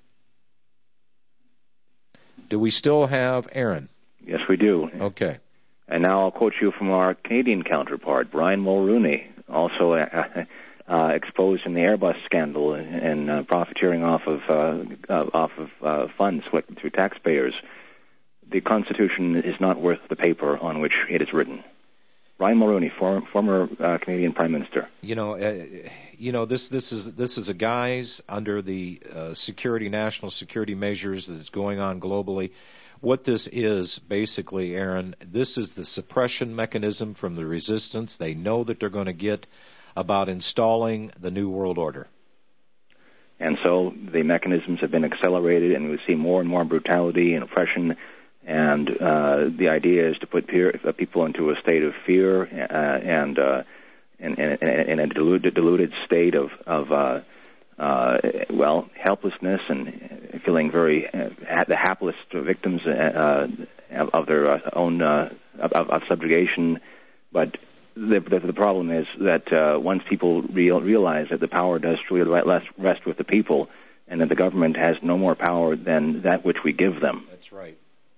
Speaker 2: Do we still have Aaron?
Speaker 3: Yes, we do.
Speaker 2: Okay.
Speaker 3: And now I'll quote you from our Canadian counterpart, Brian Mulrooney, also uh, uh, exposed in the Airbus scandal and uh, profiteering off of uh, uh, off of uh, funds collected through taxpayers. The Constitution is not worth the paper on which it is written. Brian Mulrooney, former, former uh, Canadian Prime Minister.
Speaker 2: You know, uh, you know this this is this is a guise under the uh, security national security measures that's going on globally. What this is basically, Aaron, this is the suppression mechanism from the resistance they know that they're going to get about installing the New World Order.
Speaker 3: And so the mechanisms have been accelerated, and we see more and more brutality and oppression. And uh, the idea is to put peer, uh, people into a state of fear uh, and uh, in, in, in a deluded, deluded state of, of uh, uh, well, helplessness and feeling very uh, the hapless victims uh, of, of their uh, own uh, of, of subjugation. But the, the, the problem is that uh, once people real, realize that the power does truly rest with the people, and that the government has no more power than that which we give them.
Speaker 2: That's right.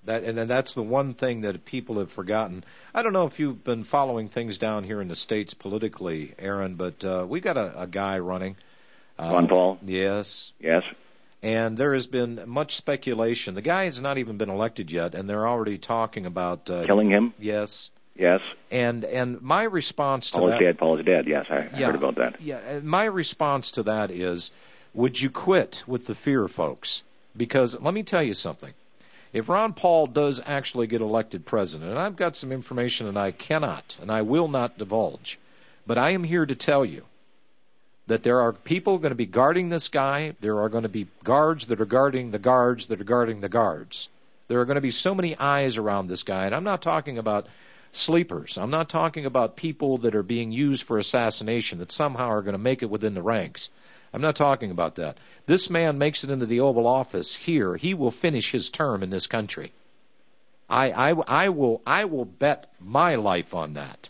Speaker 2: That and then that's the one thing that people have forgotten. I don't know if you've been following things down here in the States politically, Aaron, but uh, we got a, a guy running. Uh,
Speaker 3: Ron Paul?
Speaker 2: Yes.
Speaker 3: Yes.
Speaker 2: And there has been much speculation. The guy has not even been elected yet, and they're already talking about uh,
Speaker 3: killing him.
Speaker 2: Yes.
Speaker 3: Yes.
Speaker 2: And and my response to
Speaker 3: Paul
Speaker 2: that.
Speaker 3: Paul is dead. Paul is dead. Yes, I, I
Speaker 2: yeah,
Speaker 3: heard about that.
Speaker 2: Yeah. And my response to that is, would you quit with the fear, folks? Because let me tell you something. If Ron Paul does actually get elected president, and I've got some information that I cannot and I will not divulge, but I am here to tell you that there are people going to be guarding this guy. There are going to be guards that are guarding the guards that are guarding the guards. There are going to be so many eyes around this guy, and I'm not talking about sleepers. I'm not talking about people that are being used for assassination that somehow are going to make it within the ranks. I'm not talking about that. This man makes it into the Oval Office here. He will finish his term in this country. I, I, I will I will bet my life on that.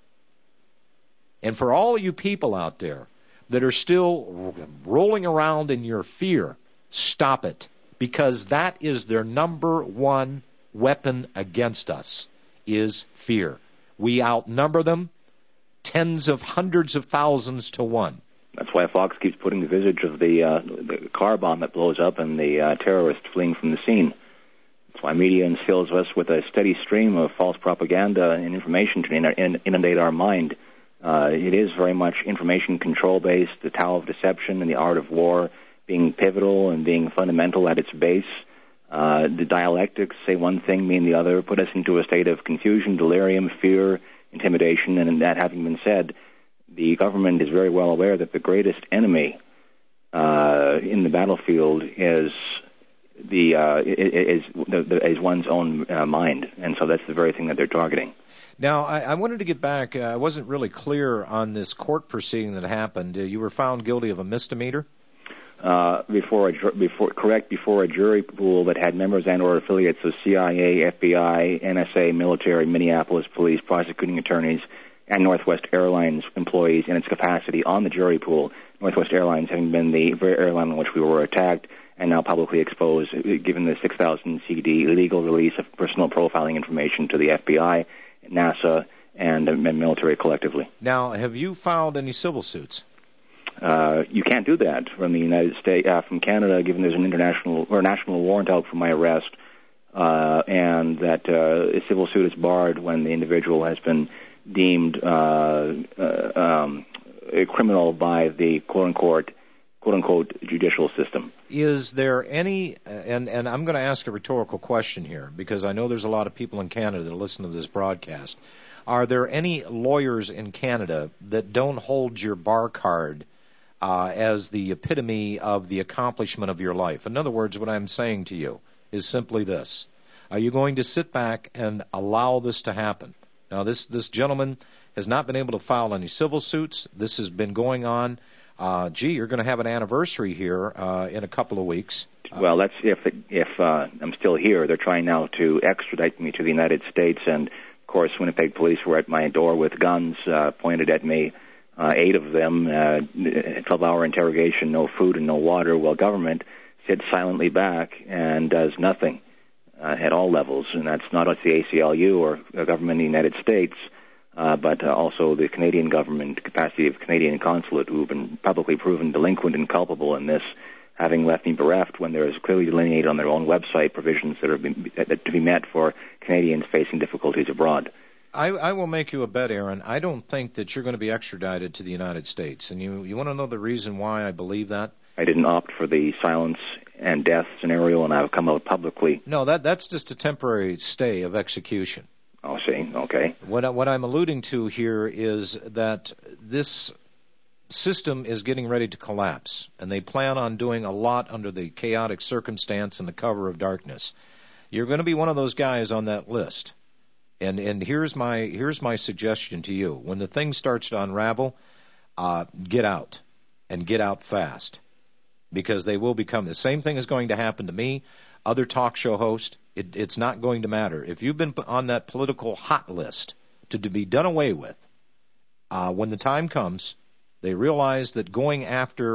Speaker 2: And for all you people out there that are still rolling around in your fear, stop it. Because that is their number one weapon against us, is fear. We outnumber them tens of hundreds of thousands to one.
Speaker 3: That's why Fox keeps putting the visage of the, uh, the car bomb that blows up and the uh, terrorist fleeing from the scene. That's why media instills us with a steady stream of false propaganda and information to inundate our mind. Uh, it is very much information control-based, the Tao of deception and the art of war being pivotal and being fundamental at its base. Uh, the dialectics say one thing, mean the other, put us into a state of confusion, delirium, fear, intimidation, and that having been said, the government is very well aware that the greatest enemy uh, in the battlefield is the uh, is the, the, is one's own uh, mind, and so that's the very thing that they're targeting.
Speaker 2: Now, I, I wanted to get back. Uh, I wasn't really clear on this court proceeding that happened. Uh, you were found guilty of a misdemeanor?
Speaker 3: Uh, before a before correct before a jury pool that had members and or affiliates of C I A, F B I, N S A, military, Minneapolis police, prosecuting attorneys, and Northwest Airlines employees in its capacity on the jury pool. Northwest Airlines having been the very airline in which we were attacked and now publicly exposed, given the six thousand C D illegal release of personal profiling information to the F B I, NASA, and, and military collectively.
Speaker 2: Now, have you filed any civil suits?
Speaker 3: Uh, you can't do that from the United States, uh, from Canada, given there's an international or national warrant out for my arrest, uh, and that uh, a civil suit is barred when the individual has been deemed uh, uh, um, a criminal by the quote-unquote, quote-unquote judicial system.
Speaker 2: Is there any, and, and I'm going to ask a rhetorical question here, because I know there's a lot of people in Canada that listen to this broadcast. Are there any lawyers in Canada that don't hold your bar card uh, as the epitome of the accomplishment of your life? In other words, what I'm saying to you is simply this. Are you going to sit back and allow this to happen? Now, this, this gentleman has not been able to file any civil suits. This has been going on. Uh, gee, you're going to have an anniversary here uh, in a couple of weeks.
Speaker 3: Well, that's if if uh, I'm still here. They're trying now to extradite me to the United States, and of course, Winnipeg police were at my door with guns uh, pointed at me. Uh, eight of them, uh, twelve-hour interrogation, no food and no water. While government sits silently back and does nothing uh, at all levels, and that's not at the A C L U or a government in the United States. Uh, but uh, also the Canadian government, capacity of Canadian consulate, who have been publicly proven delinquent and culpable in this, having left me bereft when there is clearly delineated on their own website provisions that are been, that to be met for Canadians facing difficulties abroad.
Speaker 2: I, I will make you a bet, Aaron. I don't think that you're going to be extradited to the United States. And you, you want to know the reason why I believe that?
Speaker 3: I didn't opt for the silence and death scenario, and I've come out publicly.
Speaker 2: No, that that's just a temporary stay of execution.
Speaker 3: Oh, see, okay.
Speaker 2: What, what I'm alluding to here is that this system is getting ready to collapse, and they plan on doing a lot under the chaotic circumstance and the cover of darkness. You're going to be one of those guys on that list. And and here's my here's my suggestion to you. When the thing starts to unravel, uh, get out, and get out fast, because they will become, the same thing is going to happen to me, other talk show host. It, it's not going to matter. If you've been on that political hot list to, to be done away with, uh, when the time comes, they realize that going after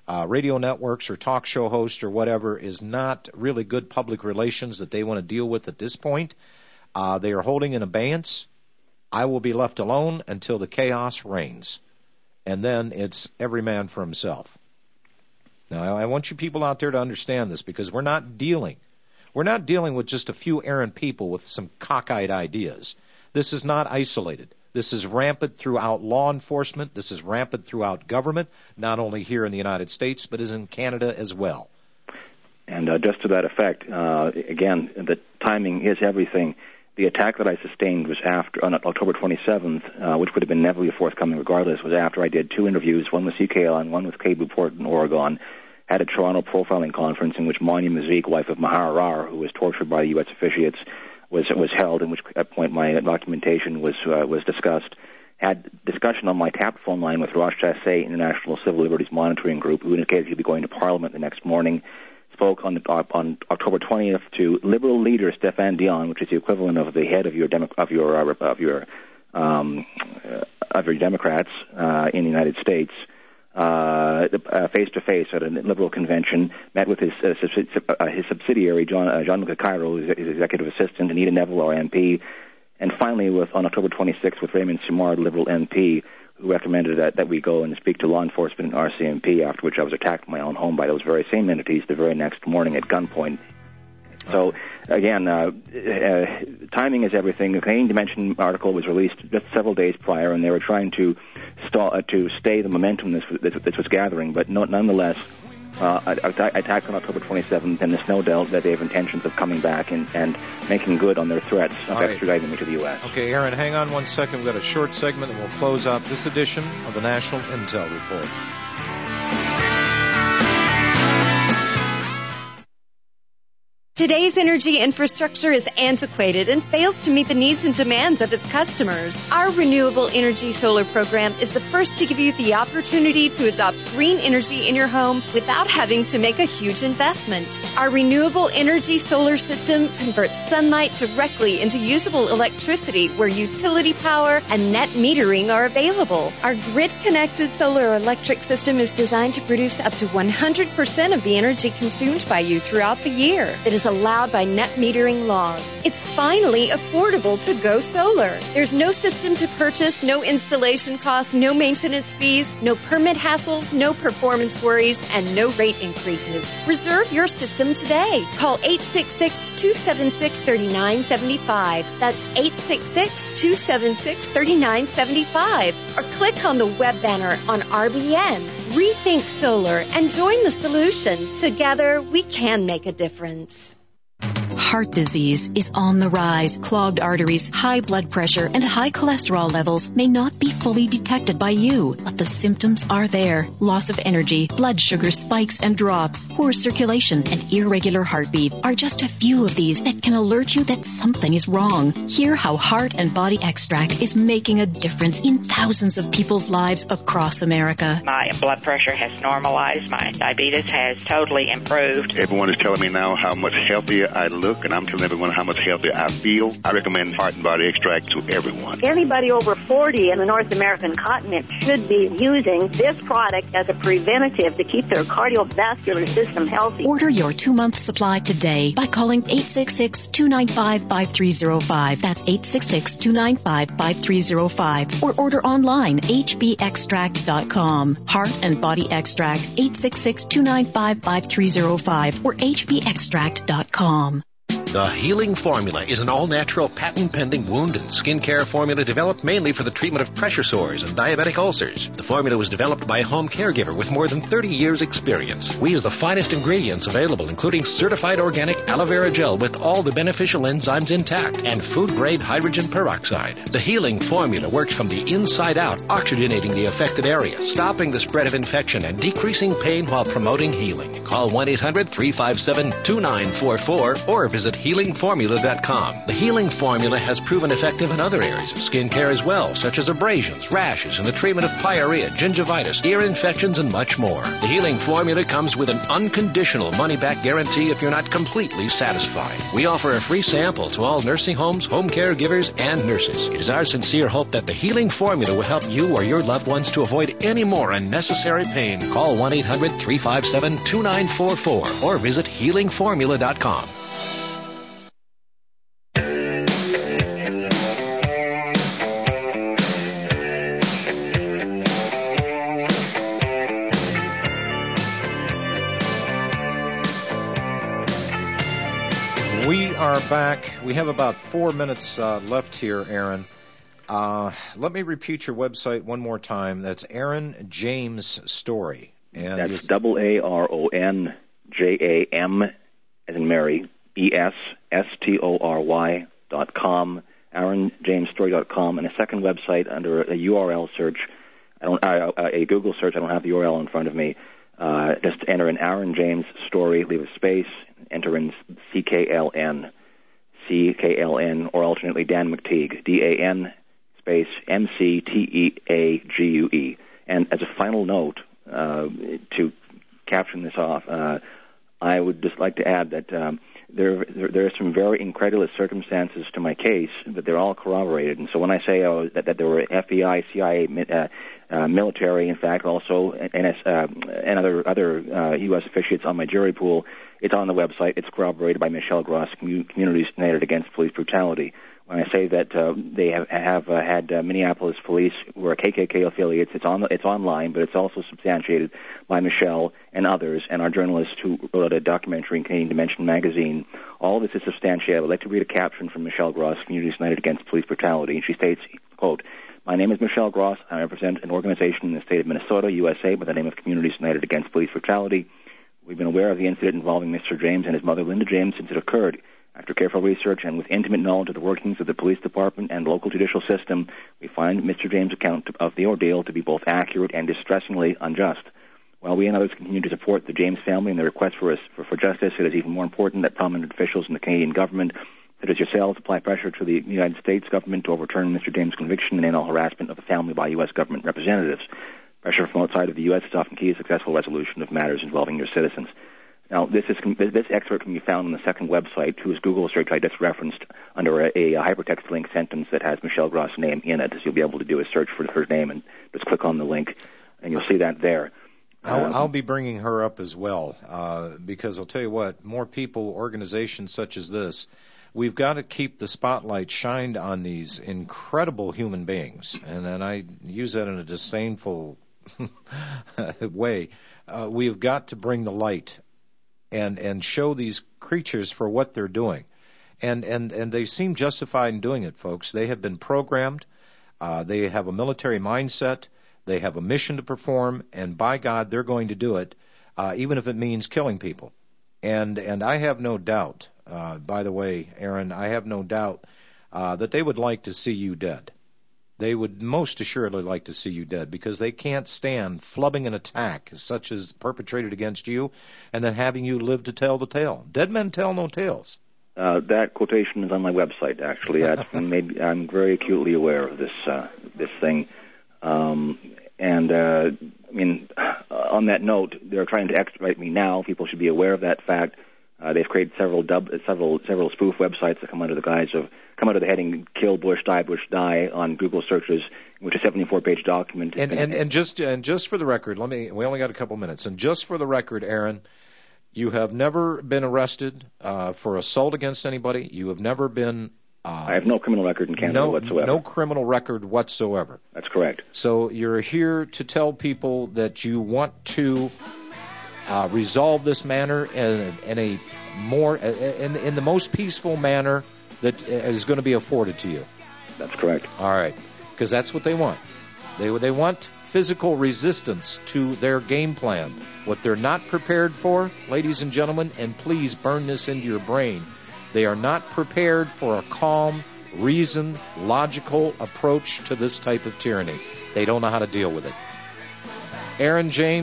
Speaker 2: uh, radio networks or talk show hosts or whatever is not really good public relations that they want to deal with at this point. Uh, they are holding in abeyance. I will be left alone until the chaos reigns. And then it's every man for himself. Now, I want you people out there to understand this, because we're not dealing. We're not dealing with just a few errant people with some cockeyed ideas. This is not isolated. This is rampant throughout law enforcement. This is rampant throughout government, not only here in the United States, but is in Canada as well.
Speaker 3: And uh, just to that effect, uh, again, the timing is everything. The attack that I sustained was after on October twenty-seventh, uh, which would have been never forthcoming regardless, was after I did two interviews, one with C K L and one with K B Port in Oregon, had a Toronto profiling conference in which Manya Mazik, wife of Mahar Rar, who was tortured by U S officiates, was was held, in which at point my documentation was uh, was discussed. Had discussion on my tapped phone line with Rosh Chassé, International Civil Liberties Monitoring Group, who indicated he'd be going to Parliament the next morning. Spoke on, uh, on October twentieth to Liberal leader Stéphane Dion, which is the equivalent of the head of your Demo- of your uh, of your um, uh, of your Democrats uh, in the United States, uh, face to face at a Liberal convention. Met with his uh, sub- uh, his subsidiary John uh, Jean-Luc Cairo, his, his executive assistant, Anita Neville, our M P, and finally with on October twenty-sixth with Raymond Simard, Liberal M P, who recommended that, that we go and speak to law enforcement and R C M P, after which I was attacked in my own home by those very same entities the very next morning at gunpoint. So, again, uh, uh, timing is everything. The Canadian Dimension article was released just several days prior, and they were trying to stall, uh, to stay the momentum this, this, this was gathering, but no, nonetheless, uh, attacked on October twenty-seventh, and there's no doubt that they have intentions of coming back and, and making good on their threats of
Speaker 2: right.
Speaker 3: extraditing me to the U S.
Speaker 2: Okay, Aaron, hang on one second. We've got a short segment, and we'll close out this edition of the National Intel Report.
Speaker 4: Today's energy infrastructure is antiquated and fails to meet the needs and demands of its customers. Our Renewable Energy Solar program is the first to give you the opportunity to adopt green energy in your home without having to make a huge investment. Our Renewable Energy Solar system converts sunlight directly into usable electricity where utility power and net metering are available. Our grid-connected solar electric system is designed to produce up to one hundred percent of the energy consumed by you throughout the year. It is allowed by net metering laws. It's finally affordable to go solar. There's no system to purchase, no installation costs, no maintenance fees, no permit hassles, no performance worries, and no rate increases. Reserve your system today. Call eight six six, two seven six, three nine seven five. That's eight six six, two seven six, three nine seven five. Or click on the web banner on R B N. Rethink solar and join the solution. Together, we can make a difference.
Speaker 15: Heart disease is on the rise. Clogged arteries, high blood pressure, and high cholesterol levels may not be fully detected by you, but the symptoms are there. Loss of energy, blood sugar spikes and drops, poor circulation, and irregular heartbeat are just a few of these that can alert you that something is wrong. Hear how Heart and Body Extract is making a difference in thousands of people's lives across America.
Speaker 16: My blood pressure has normalized. My diabetes has totally improved.
Speaker 17: Everyone is telling me now how much healthier I look, and I'm telling everyone how much healthier I feel. I recommend Heart and Body Extract to everyone.
Speaker 18: Anybody over forty in the North American continent should be using this product as a preventative to keep their cardiovascular system healthy.
Speaker 15: Order your two-month supply today by calling eight six six, two nine five, five three zero five. That's eight six six, two nine five, five three zero five. Or order online, h b extract dot com. Heart and Body Extract, eight six six, two nine five, five three zero five or h b extract dot com.
Speaker 6: The Healing Formula is an all-natural patent-pending wound and skin care formula developed mainly for the treatment of pressure sores and diabetic ulcers. The formula was developed by a home caregiver with more than thirty years' experience. We use the finest ingredients available, including certified organic aloe vera gel with all the beneficial enzymes intact and food-grade hydrogen peroxide. The Healing Formula works from the inside out, oxygenating the affected area, stopping the spread of infection and decreasing pain while promoting healing.
Speaker 19: Call one eight hundred three five seven two nine four four or visit healing formula dot com. The Healing Formula has proven effective in other areas of skin care as well, such as abrasions, rashes, and the treatment of pyorrhea, gingivitis, ear infections, and much more. The Healing Formula comes with an unconditional money-back guarantee if you're not completely satisfied. We offer a free sample to all nursing homes, home caregivers, and nurses. It is our sincere hope that the Healing Formula will help you or your loved ones to avoid any more unnecessary pain. Call one eight hundred three five seven two nine four four or visit healing formula dot com.
Speaker 2: We are back. We have about four minutes uh, left here, Aaron. Uh, let me repeat your website one more time. That's Aaron James Story. And
Speaker 3: That's double A R O N J A M, as in Mary, E S S T O R Y dot com, aaron james story dot com, and a second website under a U R L search. I don't, uh, a Google search. I don't have the U R L in front of me. Uh, just enter in Aaron James Story, leave a space, enter in C K L N, C K L N, or alternately Dan McTeague, D A N space M C T E A G U E. And as a final note, uh, to caption this off, uh, I would just like to add that um, there, there there are some very incredulous circumstances to my case, but they're all corroborated. And so when I say oh, that, that there were F B I, C I A, uh, uh, military, in fact, also N S, uh, and other other uh, U S officiates on my jury pool, it's on the website. It's corroborated by Michelle Gross, Communities United Against Police Brutality. When I say that uh, they have, have uh, had uh, Minneapolis police who are K K K affiliates, it's on it's online, but it's also substantiated by Michelle and others, and our journalists who wrote a documentary in Canadian Dimension magazine. All of this is substantiated. I would like to read a caption from Michelle Gross, Communities United Against Police Brutality, and she states, quote, "My name is Michelle Gross. I represent an organization in the state of Minnesota, U S A, by the name of Communities United Against Police Brutality. We've been aware of the incident involving Mister James and his mother, Linda James, since it occurred. After careful research and with intimate knowledge of the workings of the police department and local judicial system, we find Mister James' account of the ordeal to be both accurate and distressingly unjust. While we and others continue to support the James family in their request for, us, for, for justice, it is even more important that prominent officials in the Canadian government, such as yourselves, apply pressure to the United States government to overturn Mister James' conviction and end all harassment of the family by U S government representatives. Pressure from outside of the U S is often key to successful resolution of matters involving your citizens." Now, this is this excerpt can be found on the second website, whose Google search I just referenced, under a, a hypertext link sentence that has Michelle Gross' name in it. So you'll be able to do a search for her name and just click on the link, and you'll see that there.
Speaker 2: I'll,
Speaker 3: Um,
Speaker 2: I'll be bringing her up as well, uh, because I'll tell you what, more people, organizations such as this, we've got to keep the spotlight shined on these incredible human beings, and, and I use that in a disdainful way. Uh, we've got to bring the light and and show these creatures for what they're doing. And and, and they seem justified in doing it, folks. They have been programmed. Uh, they have a military mindset. They have a mission to perform, and by God, they're going to do it, uh, even if it means killing people. And and I have no doubt, uh, by the way, Aaron, I have no doubt uh, that they would like to see you dead. They would most assuredly like to see you dead, because they can't stand flubbing an attack such as perpetrated against you and then having you live to tell the tale. Dead men tell no tales.
Speaker 3: Uh, that quotation is on my website, actually. That's maybe, I'm very acutely aware of this uh, this thing. Um, and, uh, I mean, uh, on that note, they're trying to extradite me now. People should be aware of that fact. Uh, they've created several dub, several several spoof websites that come under the guise of come under the heading "Kill Bush, Die Bush, Die" on Google searches, which is a seventy-four page document.
Speaker 2: And and and just and just for the record, let me. We only got a couple minutes, and just for the record, Aaron, you have never been arrested uh, for assault against anybody. You have never been. Uh,
Speaker 3: I have no criminal record in Canada
Speaker 2: no,
Speaker 3: whatsoever.
Speaker 2: No criminal record whatsoever.
Speaker 3: That's correct.
Speaker 2: So you're here to tell people that you want to uh, resolve this matter in, in a more in, in the most peaceful manner that is going to be afforded to you.
Speaker 3: That's correct.
Speaker 2: All right, because that's what they want. They they want physical resistance to their game plan. What they're not prepared for, ladies and gentlemen, and please burn this into your brain, they are not prepared for a calm, reasoned, logical approach to this type of tyranny. They don't know how to deal with it. Aaron James,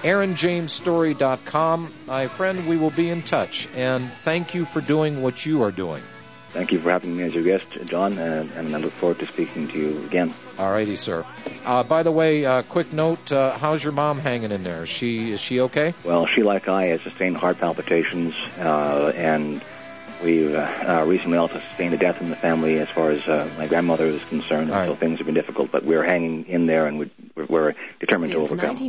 Speaker 2: aaron james story dot com. My friend, we will be in touch, and thank you for doing what you are doing.
Speaker 3: Thank you for having me as your guest, John, uh, and I look forward to speaking to you again.
Speaker 2: All righty, sir. Uh, by the way, uh, quick note, uh, how's your mom hanging in there? Is she, is she okay?
Speaker 3: Well, she, like I, has sustained heart palpitations, uh, and we've uh, uh, recently also sustained a death in the family as far as uh, my grandmother is concerned, and so things have been difficult, but we're hanging in there, and we're, we're determined to overcome.